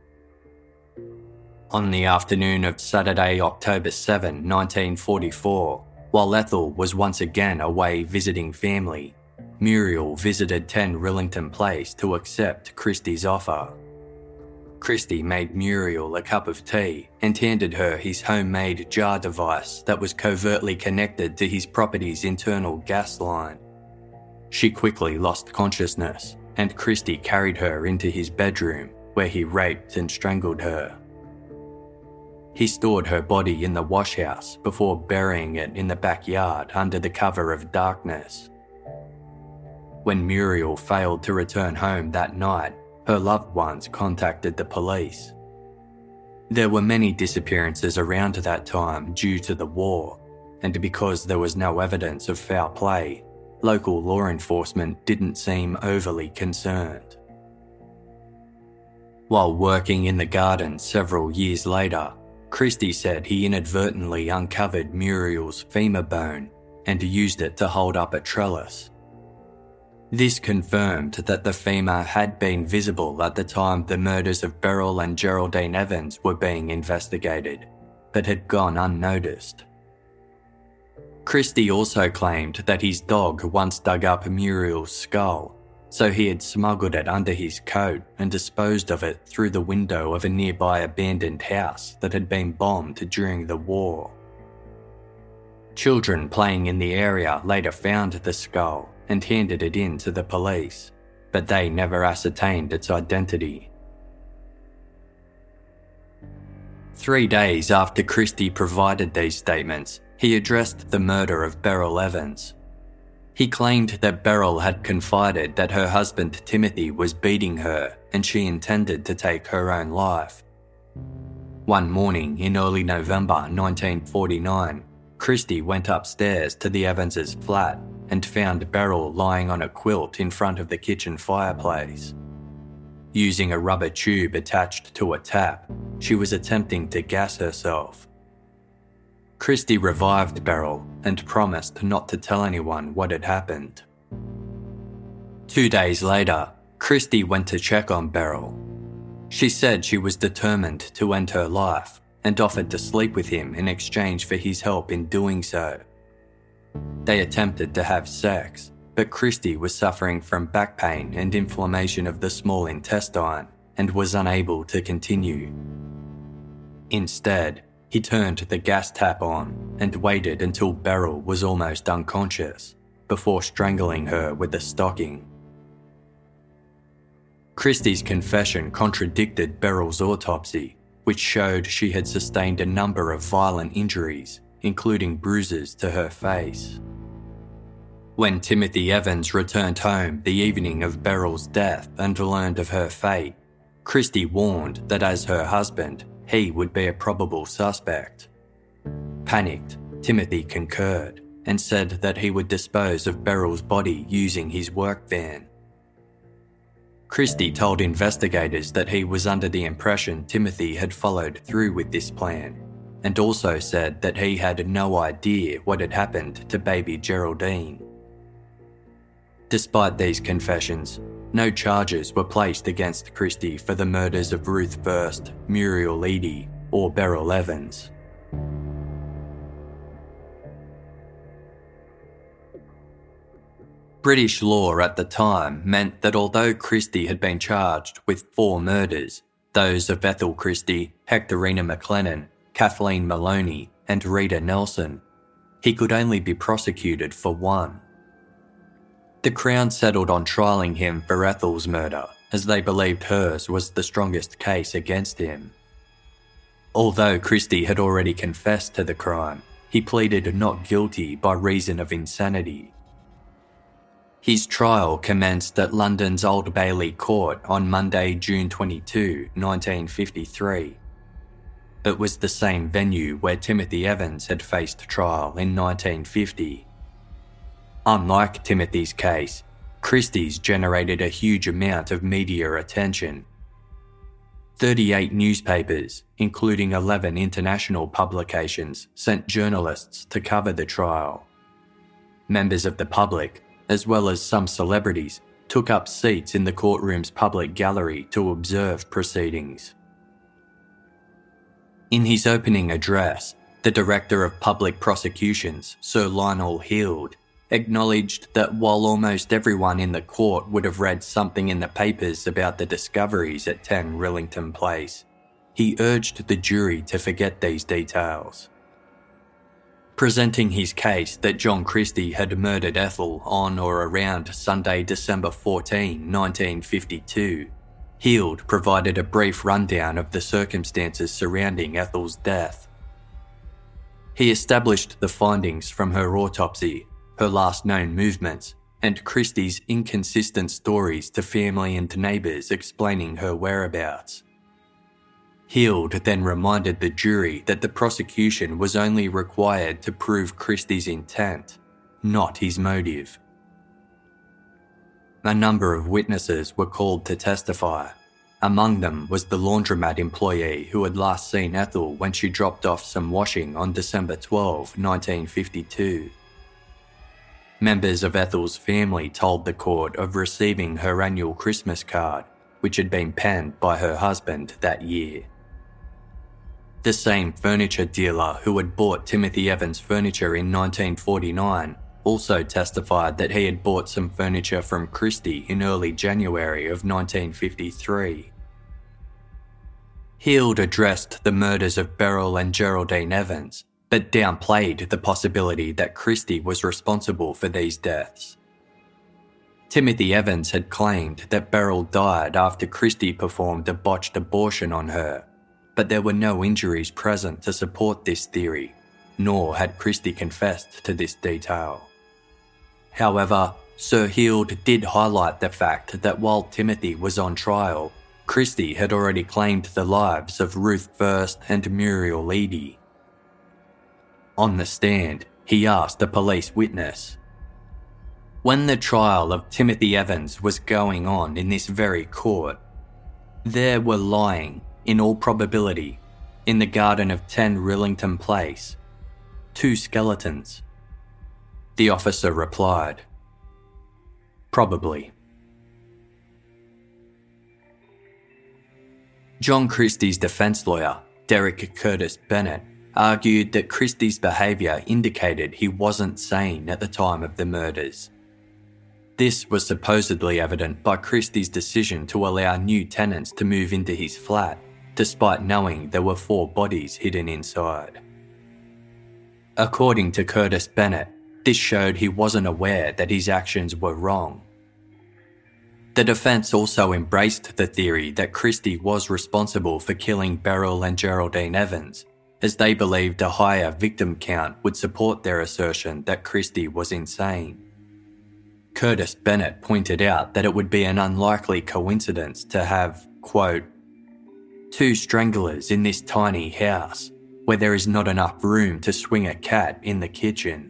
On the afternoon of Saturday, October 7, 1944, while Ethel was once again away visiting family, Muriel visited 10 Rillington Place to accept Christie's offer. Christie made Muriel a cup of tea and handed her his homemade jar device that was covertly connected to his property's internal gas line. She quickly lost consciousness, and Christie carried her into his bedroom, where he raped and strangled her. He stored her body in the washhouse before burying it in the backyard under the cover of darkness. When Muriel failed to return home that night, her loved ones contacted the police. There were many disappearances around that time due to the war, and because there was no evidence of foul play, local law enforcement didn't seem overly concerned. While working in the garden several years later, Christie said he inadvertently uncovered Muriel's femur bone and used it to hold up a trellis. This confirmed that the femur had been visible at the time the murders of Beryl and Geraldine Evans were being investigated, but had gone unnoticed. Christie also claimed that his dog once dug up Muriel's skull, so he had smuggled it under his coat and disposed of it through the window of a nearby abandoned house that had been bombed during the war. Children playing in the area later found the skull and handed it in to the police, but they never ascertained its identity. 3 days after Christie provided these statements, he addressed the murder of Beryl Evans. He claimed that Beryl had confided that her husband Timothy was beating her and she intended to take her own life. One morning in early November 1949, Christie went upstairs to the Evans' flat and found Beryl lying on a quilt in front of the kitchen fireplace. Using a rubber tube attached to a tap, she was attempting to gas herself. Christie revived Beryl and promised not to tell anyone what had happened. 2 days later, Christie went to check on Beryl. She said she was determined to end her life and offered to sleep with him in exchange for his help in doing so. They attempted to have sex, but Christie was suffering from back pain and inflammation of the small intestine and was unable to continue. Instead, he turned the gas tap on and waited until Beryl was almost unconscious before strangling her with a stocking. Christie's confession contradicted Beryl's autopsy, which showed she had sustained a number of violent injuries, including bruises to her face. When Timothy Evans returned home the evening of Beryl's death and learned of her fate, Christie warned that as her husband, he would be a probable suspect. Panicked, Timothy concurred and said that he would dispose of Beryl's body using his work van. Christie told investigators that he was under the impression Timothy had followed through with this plan, and also said that he had no idea what had happened to baby Geraldine. Despite these confessions, no charges were placed against Christie for the murders of Ruth First, Muriel Eady, or Beryl Evans. British law at the time meant that although Christie had been charged with 4 murders, those of Ethel Christie, Hectorina McLennan, Kathleen Maloney, and Rita Nelson, he could only be prosecuted for 1. The Crown settled on trialling him for Ethel's murder, as they believed hers was the strongest case against him. Although Christie had already confessed to the crime, he pleaded not guilty by reason of insanity. His trial commenced at London's Old Bailey Court on Monday, June 22, 1953. It was the same venue where Timothy Evans had faced trial in 1950. Unlike Timothy's case, Christie's generated a huge amount of media attention. 38 newspapers, including 11 international publications, sent journalists to cover the trial. Members of the public, as well as some celebrities, took up seats in the courtroom's public gallery to observe proceedings. In his opening address, the Director of Public Prosecutions, Sir Lionel Heald, acknowledged that while almost everyone in the court would have read something in the papers about the discoveries at 10 Rillington Place, he urged the jury to forget these details. Presenting his case that John Christie had murdered Ethel on or around Sunday, December 14, 1952, Heald provided a brief rundown of the circumstances surrounding Ethel's death. He established the findings from her autopsy, her last known movements, and Christie's inconsistent stories to family and neighbours explaining her whereabouts. Heald then reminded the jury that the prosecution was only required to prove Christie's intent, not his motive. A number of witnesses were called to testify. Among them was the laundromat employee who had last seen Ethel when she dropped off some washing on December 12, 1952. Members of Ethel's family told the court of receiving her annual Christmas card, which had been penned by her husband that year. The same furniture dealer who had bought Timothy Evans' furniture in 1949 also testified that he had bought some furniture from Christie in early January of 1953. Heald addressed the murders of Beryl and Geraldine Evans, but downplayed the possibility that Christie was responsible for these deaths. Timothy Evans had claimed that Beryl died after Christie performed a botched abortion on her, but there were no injuries present to support this theory, nor had Christie confessed to this detail. However, Sir Heald did highlight the fact that while Timothy was on trial, Christie had already claimed the lives of Ruth First and Muriel Eadie. On the stand, he asked a police witness, "When the trial of Timothy Evans was going on in this very court, there were lying, in all probability, in the garden of 10 Rillington Place, 2 skeletons." The officer replied, "Probably." John Christie's defence lawyer, Derek Curtis Bennett, argued that Christie's behaviour indicated he wasn't sane at the time of the murders. This was supposedly evident by Christie's decision to allow new tenants to move into his flat, despite knowing there were 4 bodies hidden inside. According to Curtis Bennett, this showed he wasn't aware that his actions were wrong. The defence also embraced the theory that Christie was responsible for killing Beryl and Geraldine Evans, as they believed a higher victim count would support their assertion that Christie was insane. Curtis Bennett pointed out that it would be an unlikely coincidence to have, quote, 2 stranglers in this tiny house, where there is not enough room to swing a cat in the kitchen.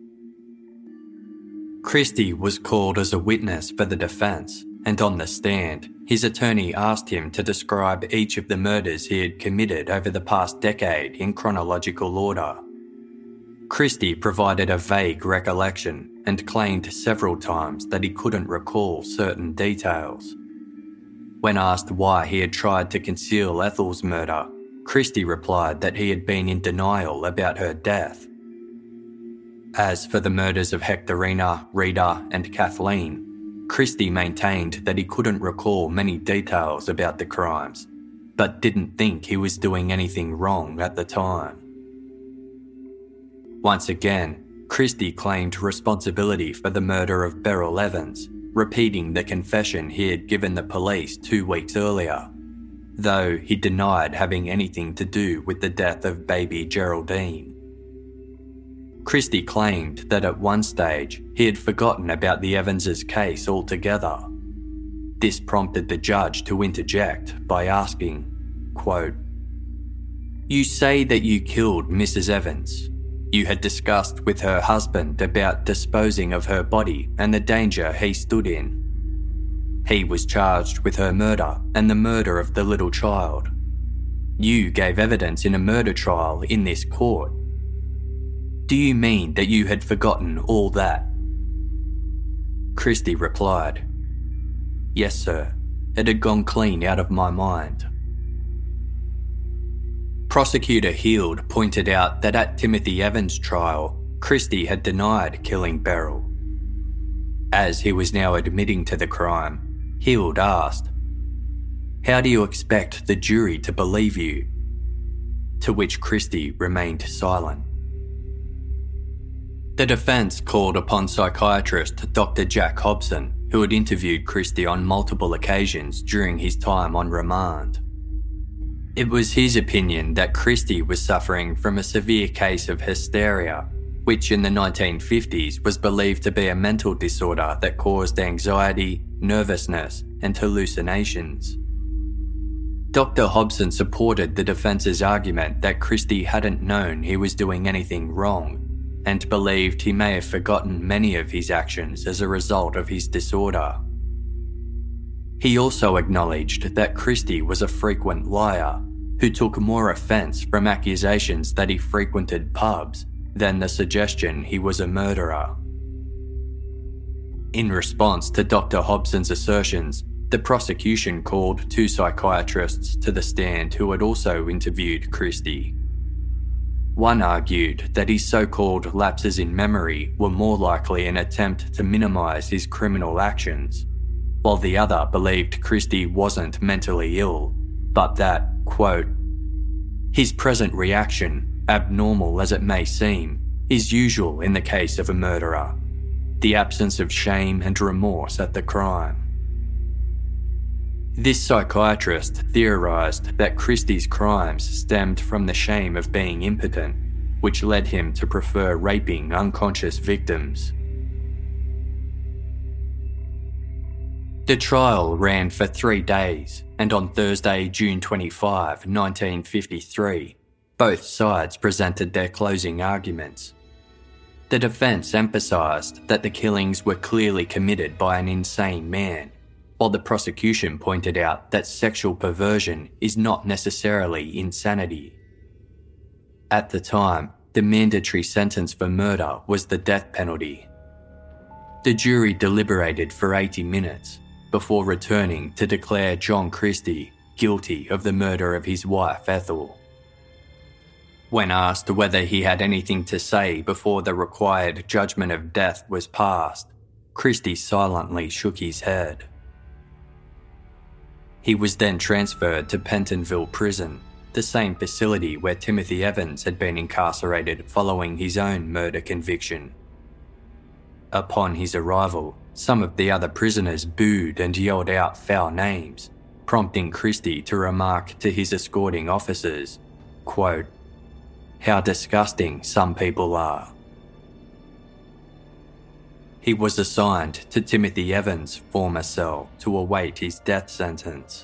Christie was called as a witness for the defence, and on the stand, his attorney asked him to describe each of the murders he had committed over the past decade in chronological order. Christie provided a vague recollection and claimed several times that he couldn't recall certain details. When asked why he had tried to conceal Ethel's murder, Christie replied that he had been in denial about her death. As for the murders of Hectorina, Rita, and Kathleen, Christie maintained that he couldn't recall many details about the crimes, but didn't think he was doing anything wrong at the time. Once again, Christie claimed responsibility for the murder of Beryl Evans, repeating the confession he had given the police 2 weeks earlier, though he denied having anything to do with the death of baby Geraldine. Christie claimed that at one stage he had forgotten about the Evanses' case altogether. This prompted the judge to interject by asking, quote, "You say that you killed Mrs. Evans. You had discussed with her husband about disposing of her body and the danger he stood in. He was charged with her murder and the murder of the little child. You gave evidence in a murder trial in this court. Do you mean that you had forgotten all that?" Christie replied, "Yes, sir. It had gone clean out of my mind." Prosecutor Heald pointed out that at Timothy Evans' trial, Christie had denied killing Beryl, As he was now admitting to the crime, Heald asked, "How do you expect the jury to believe you?" To which Christie remained silent. The defence called upon psychiatrist Dr. Jack Hobson, who had interviewed Christie on multiple occasions during his time on remand. It was his opinion that Christie was suffering from a severe case of hysteria, which in the 1950s was believed to be a mental disorder that caused anxiety, nervousness, and hallucinations. Dr. Hobson supported the defence's argument that Christie hadn't known he was doing anything wrong and believed he may have forgotten many of his actions as a result of his disorder. He also acknowledged that Christie was a frequent liar who took more offence from accusations that he frequented pubs than the suggestion he was a murderer. In response to Dr. Hobson's assertions, the prosecution called two psychiatrists to the stand who had also interviewed Christie. One argued that his so-called lapses in memory were more likely an attempt to minimise his criminal actions, while the other believed Christie wasn't mentally ill, but that, quote, "his present reaction, abnormal as it may seem, is usual in the case of a murderer, the absence of shame and remorse at the crime." This psychiatrist theorised that Christie's crimes stemmed from the shame of being impotent, which led him to prefer raping unconscious victims. The trial ran for 3 days, and on Thursday, June 25, 1953, both sides presented their closing arguments. The defence emphasised that the killings were clearly committed by an insane man, while the prosecution pointed out that sexual perversion is not necessarily insanity. At the time, the mandatory sentence for murder was the death penalty. The jury deliberated for 80 minutes before returning to declare John Christie guilty of the murder of his wife Ethel. When asked whether he had anything to say before the required judgment of death was passed, Christie silently shook his head. He was then transferred to Pentonville Prison, the same facility where Timothy Evans had been incarcerated following his own murder conviction. Upon his arrival, some of the other prisoners booed and yelled out foul names, prompting Christie to remark to his escorting officers, quote, "How disgusting some people are." He was assigned to Timothy Evans' former cell to await his death sentence.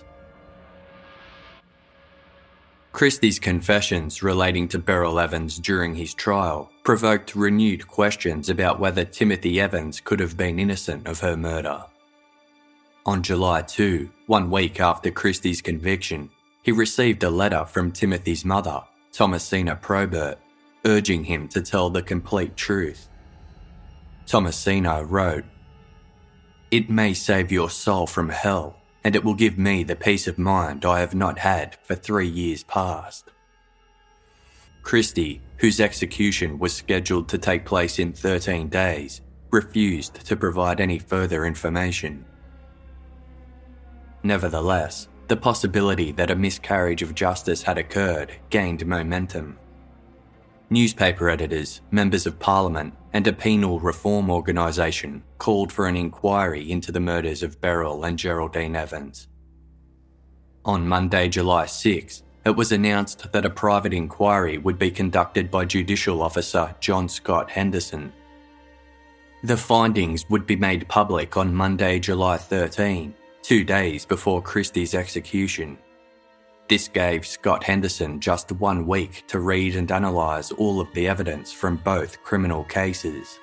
Christie's confessions relating to Beryl Evans during his trial provoked renewed questions about whether Timothy Evans could have been innocent of her murder. On July 2, 1 week after Christie's conviction, he received a letter from Timothy's mother, Thomasina Probert, urging him to tell the complete truth. Thomasina wrote, "It may save your soul from hell, and it will give me the peace of mind I have not had for 3 years past." Christie, whose execution was scheduled to take place in 13 days, refused to provide any further information. Nevertheless, the possibility that a miscarriage of justice had occurred gained momentum. Newspaper editors, members of parliament, and a penal reform organisation called for an inquiry into the murders of Beryl and Geraldine Evans. On Monday, July 6, it was announced that a private inquiry would be conducted by Judicial Officer John Scott Henderson. The findings would be made public on Monday, July 13, 2 days before Christie's execution. This gave Scott Henderson just 1 week to read and analyse all of the evidence from both criminal cases.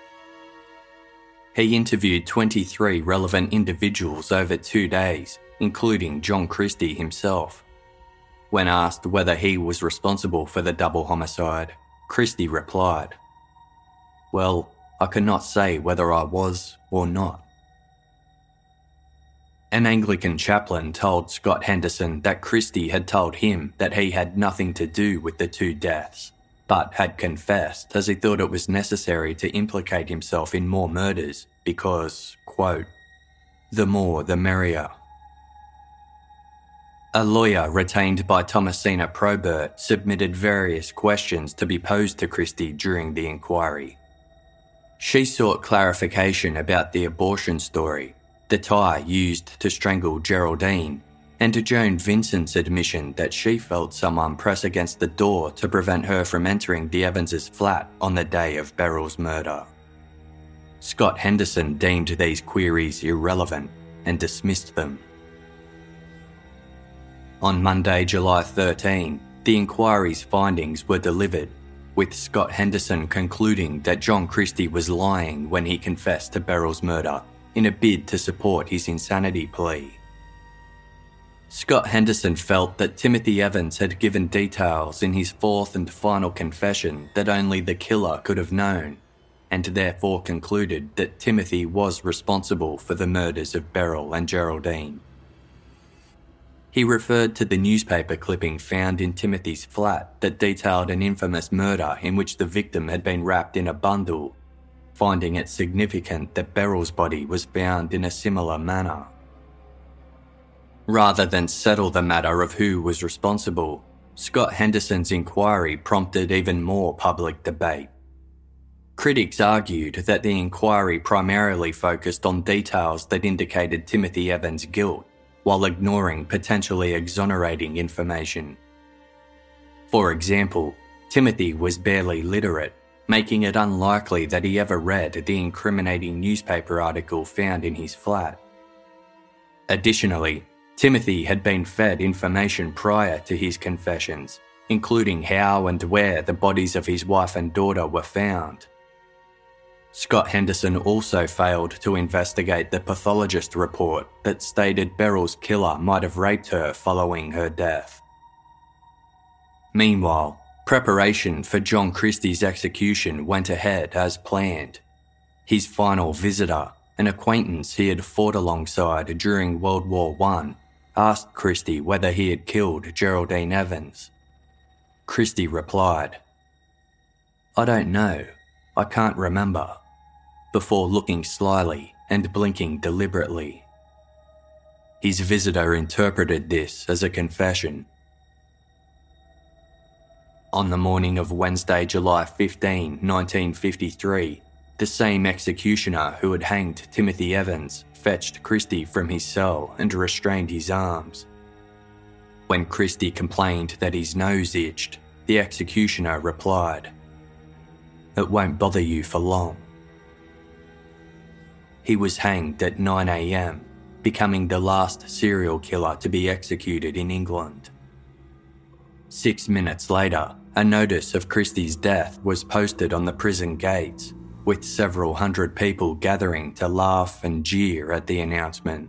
He interviewed 23 relevant individuals over 2 days, including John Christie himself. When asked whether he was responsible for the double homicide, Christie replied, "Well, I cannot say whether I was or not." An Anglican chaplain told Scott Henderson that Christie had told him that he had nothing to do with the 2 deaths, but had confessed as he thought it was necessary to implicate himself in more murders because, quote, "the more the merrier." A lawyer retained by Thomasina Probert submitted various questions to be posed to Christie during the inquiry. She sought clarification about the abortion story, the tie used to strangle Geraldine, and to Joan Vincent's admission that she felt someone press against the door to prevent her from entering the Evans' flat on the day of Beryl's murder. Scott Henderson deemed these queries irrelevant and dismissed them. On Monday, July 13, the inquiry's findings were delivered, with Scott Henderson concluding that John Christie was lying when he confessed to Beryl's murder in a bid to support his insanity plea. Scott Henderson felt that Timothy Evans had given details in his fourth and final confession that only the killer could have known, and therefore concluded that Timothy was responsible for the murders of Beryl and Geraldine. He referred to the newspaper clipping found in Timothy's flat that detailed an infamous murder in which the victim had been wrapped in a bundle, finding it significant that Beryl's body was found in a similar manner. Rather than settle the matter of who was responsible, Scott Henderson's inquiry prompted even more public debate. Critics argued that the inquiry primarily focused on details that indicated Timothy Evans' guilt, while ignoring potentially exonerating information. For example, Timothy was barely literate, making it unlikely that he ever read the incriminating newspaper article found in his flat. Additionally, Timothy had been fed information prior to his confessions, including how and where the bodies of his wife and daughter were found. Scott Henderson also failed to investigate the pathologist report that stated Beryl's killer might have raped her following her death. Meanwhile, preparation for John Christie's execution went ahead as planned. His final visitor, an acquaintance he had fought alongside during World War I, asked Christie whether he had killed Geraldine Evans. Christie replied, "I don't know. I can't remember," before looking slyly and blinking deliberately. His visitor interpreted this as a confession. On the morning of Wednesday, July 15, 1953, the same executioner who had hanged Timothy Evans fetched Christie from his cell and restrained his arms. When Christie complained that his nose itched, the executioner replied, "It won't bother you for long." He was hanged at 9 a.m, becoming the last serial killer to be executed in England. 6 minutes later, a notice of Christie's death was posted on the prison gates, with several hundred people gathering to laugh and jeer at the announcement.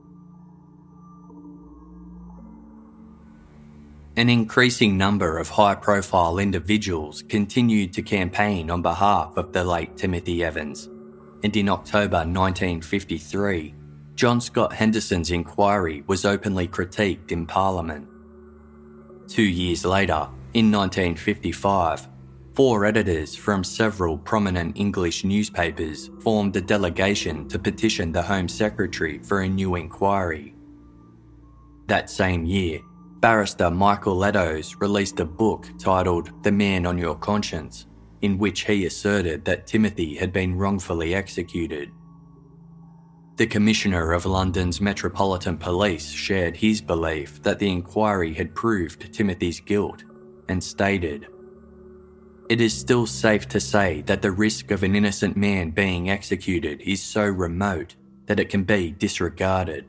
An increasing number of high-profile individuals continued to campaign on behalf of the late Timothy Evans, and in October 1953, John Scott Henderson's inquiry was openly critiqued in Parliament. 2 years later, in 1955, 4 editors from several prominent English newspapers formed a delegation to petition the Home Secretary for a new inquiry. That same year, barrister Michael Eddowes released a book titled The Man on Your Conscience, in which he asserted that Timothy had been wrongfully executed. The Commissioner of London's Metropolitan Police shared his belief that the inquiry had proved Timothy's guilt and stated, "It is still safe to say that the risk of an innocent man being executed is so remote that it can be disregarded."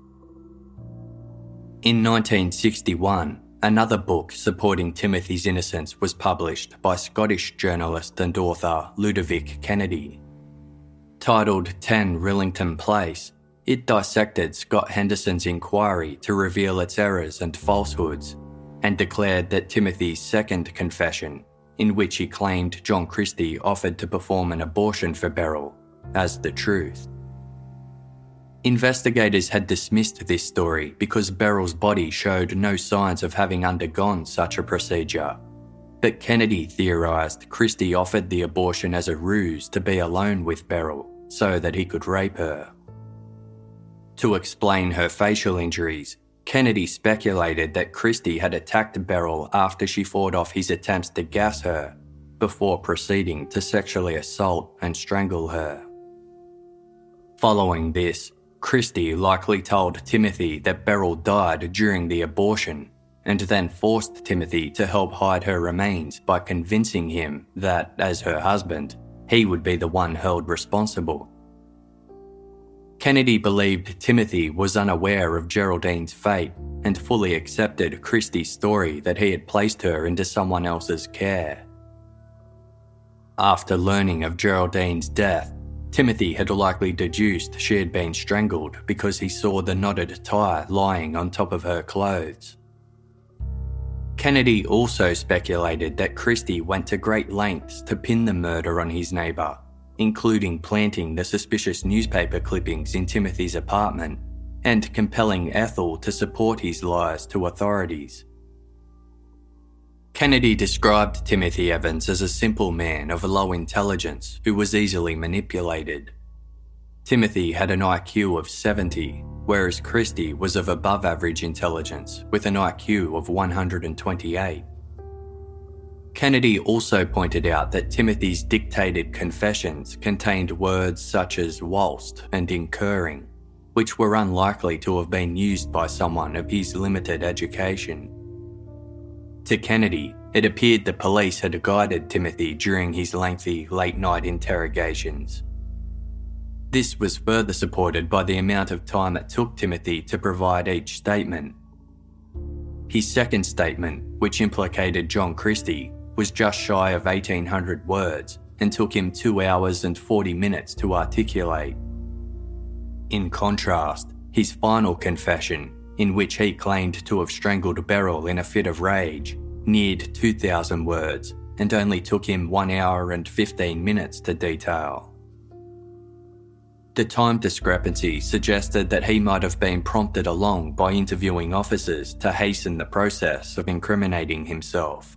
In 1961, another book supporting Timothy's innocence was published by Scottish journalist and author Ludovic Kennedy. Titled 10 Rillington Place, it dissected Scott Henderson's inquiry to reveal its errors and falsehoods, and declared that Timothy's second confession, in which he claimed John Christie offered to perform an abortion for Beryl, as the truth. Investigators had dismissed this story because Beryl's body showed no signs of having undergone such a procedure, but Kennedy theorised Christie offered the abortion as a ruse to be alone with Beryl so that he could rape her. To explain her facial injuries, Kennedy speculated that Christie had attacked Beryl after she fought off his attempts to gas her, before proceeding to sexually assault and strangle her. Following this, Christie likely told Timothy that Beryl died during the abortion, and then forced Timothy to help hide her remains by convincing him that, as her husband, he would be the one held responsible. Kennedy believed Timothy was unaware of Geraldine's fate and fully accepted Christie's story that he had placed her into someone else's care. After learning of Geraldine's death, Timothy had likely deduced she had been strangled because he saw the knotted tie lying on top of her clothes. Kennedy also speculated that Christie went to great lengths to pin the murder on his neighbour, including planting the suspicious newspaper clippings in Timothy's apartment and compelling Ethel to support his lies to authorities. Kennedy described Timothy Evans as a simple man of low intelligence who was easily manipulated. Timothy had an IQ of 70, whereas Christie was of above average intelligence with an IQ of 128. Kennedy also pointed out that Timothy's dictated confessions contained words such as waltzed and incurring, which were unlikely to have been used by someone of his limited education. To Kennedy, it appeared the police had guided Timothy during his lengthy late-night interrogations. This was further supported by the amount of time it took Timothy to provide each statement. His second statement, which implicated John Christie, was just shy of 1,800 words and took him 2 hours and 40 minutes to articulate. In contrast, his final confession, in which he claimed to have strangled Beryl in a fit of rage, neared 2,000 words and only took him 1 hour and 15 minutes to detail. The time discrepancy suggested that he might have been prompted along by interviewing officers to hasten the process of incriminating himself.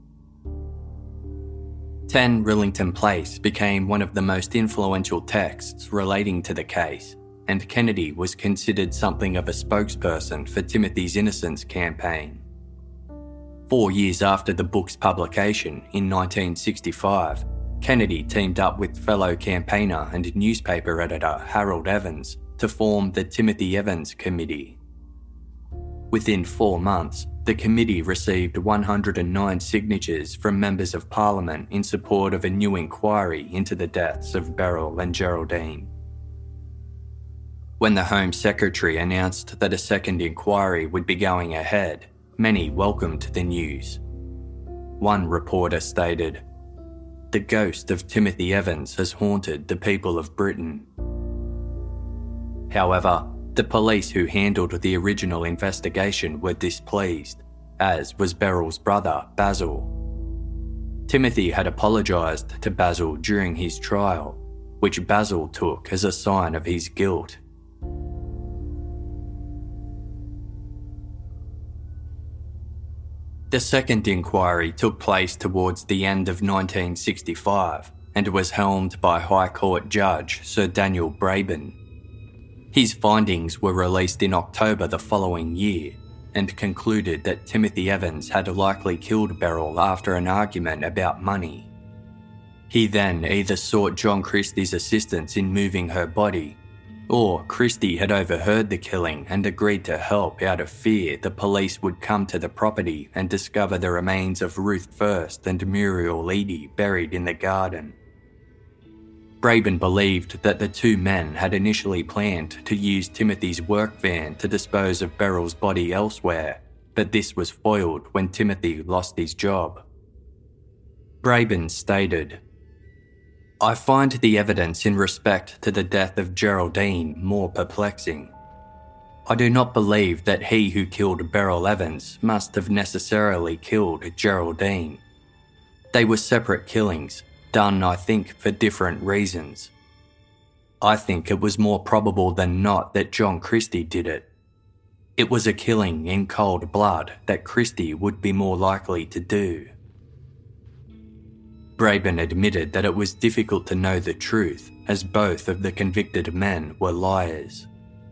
10 Rillington Place became one of the most influential texts relating to the case, and Kennedy was considered something of a spokesperson for Timothy's Innocence campaign. 4 years after the book's publication in 1965, Kennedy teamed up with fellow campaigner and newspaper editor Harold Evans to form the Timothy Evans Committee. Within 4 months, the committee received 109 signatures from members of Parliament in support of a new inquiry into the deaths of Beryl and Geraldine. When the Home Secretary announced that a second inquiry would be going ahead, many welcomed the news. One reporter stated, "The ghost of Timothy Evans has haunted the people of Britain." However, the police who handled the original investigation were displeased, as was Beryl's brother, Basil. Timothy had apologised to Basil during his trial, which Basil took as a sign of his guilt. The second inquiry took place towards the end of 1965 and was helmed by High Court Judge Sir Daniel Braben. His findings were released in October the following year and concluded that Timothy Evans had likely killed Beryl after an argument about money. He then either sought John Christie's assistance in moving her body, or Christie had overheard the killing and agreed to help out of fear the police would come to the property and discover the remains of Ruth First and Muriel Eady buried in the garden. Braben believed that the two men had initially planned to use Timothy's work van to dispose of Beryl's body elsewhere, but this was foiled when Timothy lost his job. Braben stated, "I find the evidence in respect to the death of Geraldine more perplexing. I do not believe that he who killed Beryl Evans must have necessarily killed Geraldine. They were separate killings, done, I think, for different reasons. I think it was more probable than not that John Christie did it. It was a killing in cold blood that Christie would be more likely to do." Braben admitted that it was difficult to know the truth, as both of the convicted men were liars.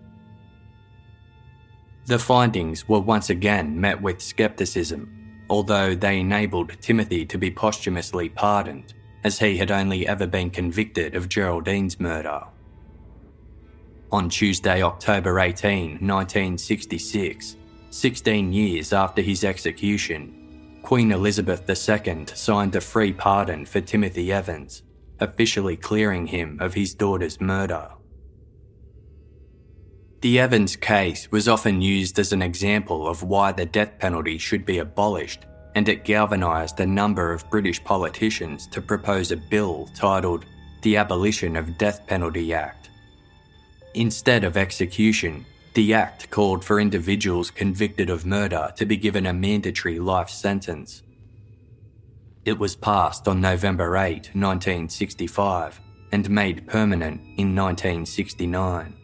The findings were once again met with scepticism, although they enabled Timothy to be posthumously pardoned, as he had only ever been convicted of Geraldine's murder. On Tuesday, October 18, 1966, 16 years after his execution, Queen Elizabeth II signed a free pardon for Timothy Evans, officially clearing him of his daughter's murder. The Evans case was often used as an example of why the death penalty should be abolished, and it galvanised a number of British politicians to propose a bill titled the Abolition of Death Penalty Act. Instead of execution, the Act called for individuals convicted of murder to be given a mandatory life sentence. It was passed on November 8, 1965, and made permanent in 1969.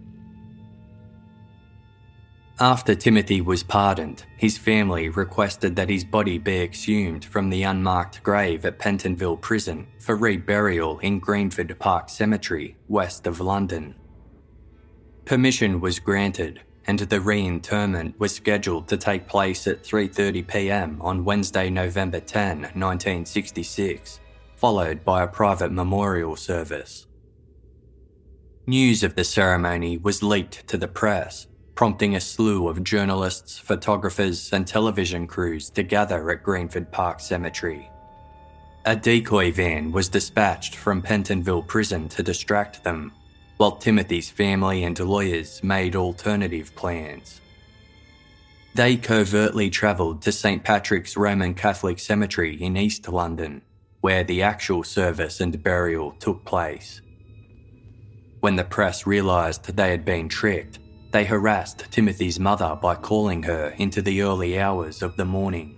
After Timothy was pardoned, his family requested that his body be exhumed from the unmarked grave at Pentonville Prison for reburial in Greenford Park Cemetery, west of London. Permission was granted, and the reinterment was scheduled to take place at 3:30 p.m. on Wednesday, November 10, 1966, followed by a private memorial service. News of the ceremony was leaked to the press, prompting a slew of journalists, photographers and television crews to gather at Greenford Park Cemetery. A decoy van was dispatched from Pentonville Prison to distract them, while Timothy's family and lawyers made alternative plans. They covertly travelled to St Patrick's Roman Catholic Cemetery in East London, where the actual service and burial took place. When the press realised they had been tricked, they harassed Timothy's mother by calling her into the early hours of the morning.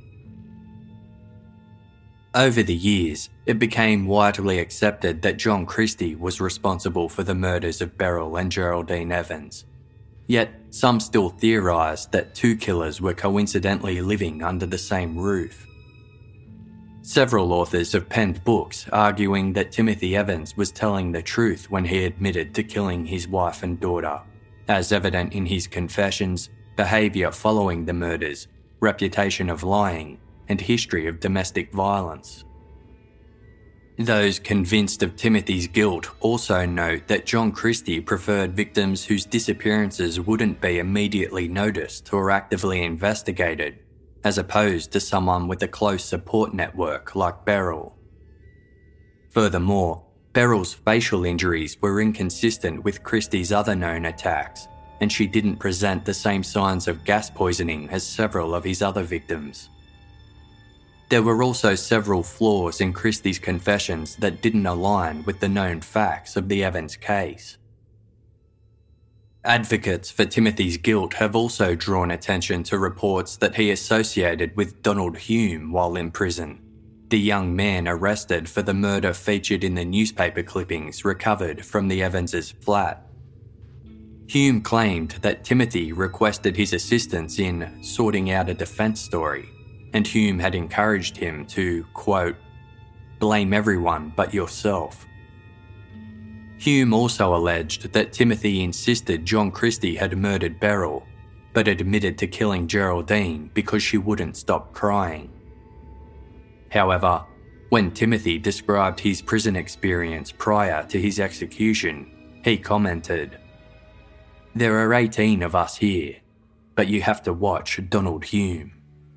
Over the years, it became widely accepted that John Christie was responsible for the murders of Beryl and Geraldine Evans. Yet, some still theorised that two killers were coincidentally living under the same roof. Several authors have penned books arguing that Timothy Evans was telling the truth when he admitted to killing his wife and daughter, as evident in his confessions, behaviour following the murders, reputation of lying, and history of domestic violence. Those convinced of Timothy's guilt also note that John Christie preferred victims whose disappearances wouldn't be immediately noticed or actively investigated, as opposed to someone with a close support network like Beryl. Furthermore, Beryl's facial injuries were inconsistent with Christie's other known attacks, and she didn't present the same signs of gas poisoning as several of his other victims. There were also several flaws in Christie's confessions that didn't align with the known facts of the Evans case. Advocates for Timothy's guilt have also drawn attention to reports that he associated with Donald Hume while in prison, the young man arrested for the murder featured in the newspaper clippings recovered from the Evans' flat. Hume claimed that Timothy requested his assistance in sorting out a defence story, and Hume had encouraged him to, quote, blame everyone but yourself. Hume also alleged that Timothy insisted John Christie had murdered Beryl, but admitted to killing Geraldine because she wouldn't stop crying. However, when Timothy described his prison experience prior to his execution, he commented, "There are 18 of us here, but you have to watch Donald Hume."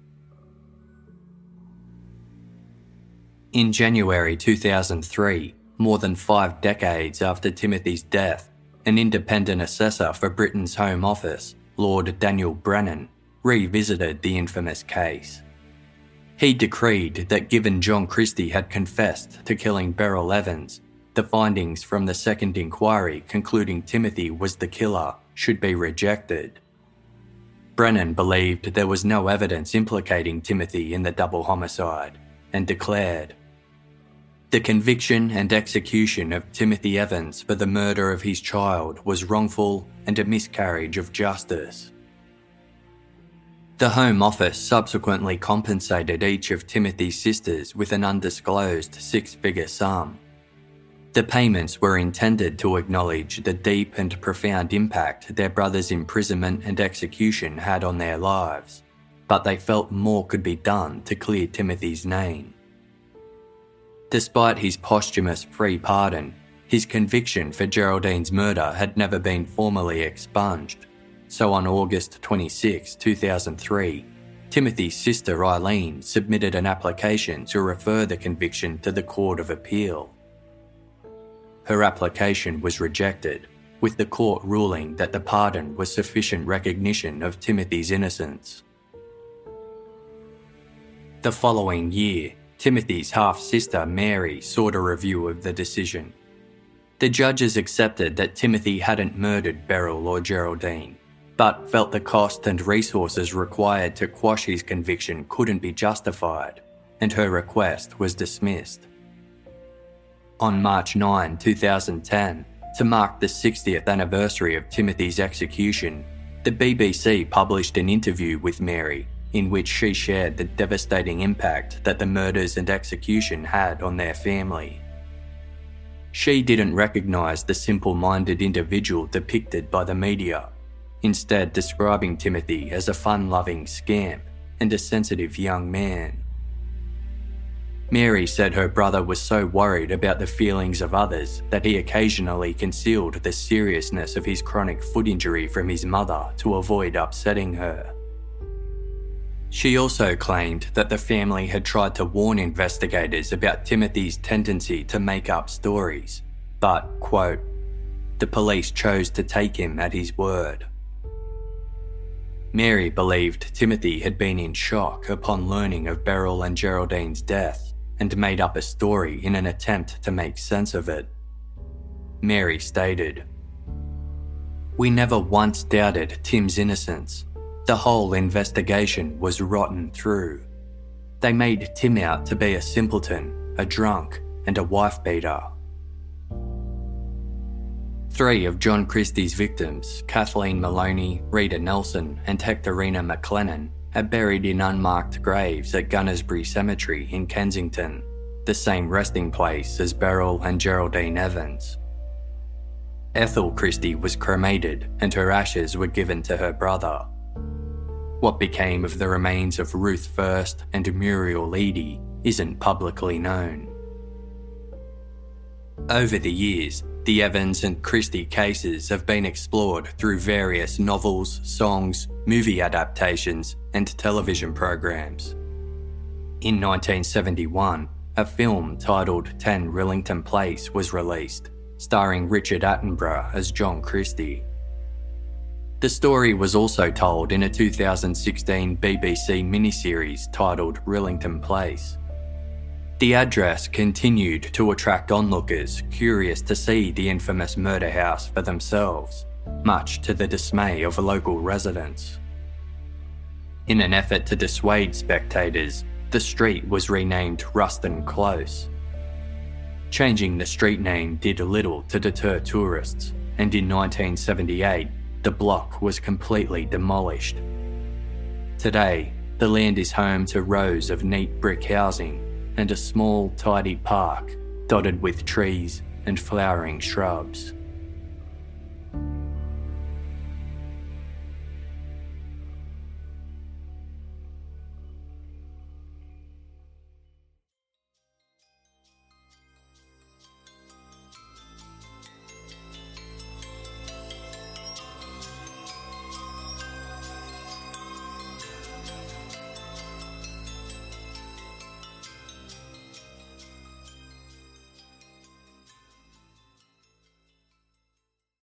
In January 2003, more than 5 decades after Timothy's death, an independent assessor for Britain's Home Office, Lord Daniel Brennan, revisited the infamous case. He decreed that given John Christie had confessed to killing Beryl Evans, the findings from the second inquiry concluding Timothy was the killer should be rejected. Brennan believed there was no evidence implicating Timothy in the double homicide, and declared, "The conviction and execution of Timothy Evans for the murder of his child was wrongful and a miscarriage of justice." The Home Office subsequently compensated each of Timothy's sisters with an undisclosed six-figure sum. The payments were intended to acknowledge the deep and profound impact their brother's imprisonment and execution had on their lives, but they felt more could be done to clear Timothy's name. Despite his posthumous free pardon, his conviction for Geraldine's murder had never been formally expunged, so on August 26, 2003, Timothy's sister Eileen submitted an application to refer the conviction to the Court of Appeal. Her application was rejected, with the court ruling that the pardon was sufficient recognition of Timothy's innocence. The following year, Timothy's half-sister Mary sought a review of the decision. The judges accepted that Timothy hadn't murdered Beryl or Geraldine, but felt the cost and resources required to quash his conviction couldn't be justified, and her request was dismissed. On March 9, 2010, to mark the 60th anniversary of Timothy's execution, the BBC published an interview with Mary in which she shared the devastating impact that the murders and execution had on their family. She didn't recognise the simple-minded individual depicted by the media, instead describing Timothy as a fun-loving scamp and a sensitive young man. Mary said her brother was so worried about the feelings of others that he occasionally concealed the seriousness of his chronic foot injury from his mother to avoid upsetting her. She also claimed that the family had tried to warn investigators about Timothy's tendency to make up stories, but, quote, the police chose to take him at his word. Mary believed Timothy had been in shock upon learning of Beryl and Geraldine's death and made up a story in an attempt to make sense of it. Mary stated, "We never once doubted Tim's innocence. The whole investigation was rotten through. They made Tim out to be a simpleton, a drunk, and a wife-beater." 3 of John Christie's victims, Kathleen Maloney, Rita Nelson, and Hectorina McLennan, are buried in unmarked graves at Gunnersbury Cemetery in Kensington, the same resting place as Beryl and Geraldine Evans. Ethel Christie was cremated and her ashes were given to her brother. What became of the remains of Ruth First and Muriel Eady isn't publicly known. Over the years, the Evans and Christie cases have been explored through various novels, songs, movie adaptations, and television programs. In 1971, a film titled 10 Rillington Place was released, starring Richard Attenborough as John Christie. The story was also told in a 2016 BBC miniseries titled Rillington Place. The address continued to attract onlookers curious to see the infamous murder house for themselves, much to the dismay of local residents. In an effort to dissuade spectators, the street was renamed Ruston Close. Changing the street name did little to deter tourists, and in 1978, the block was completely demolished. Today, the land is home to rows of neat brick housing and a small, tidy park dotted with trees and flowering shrubs.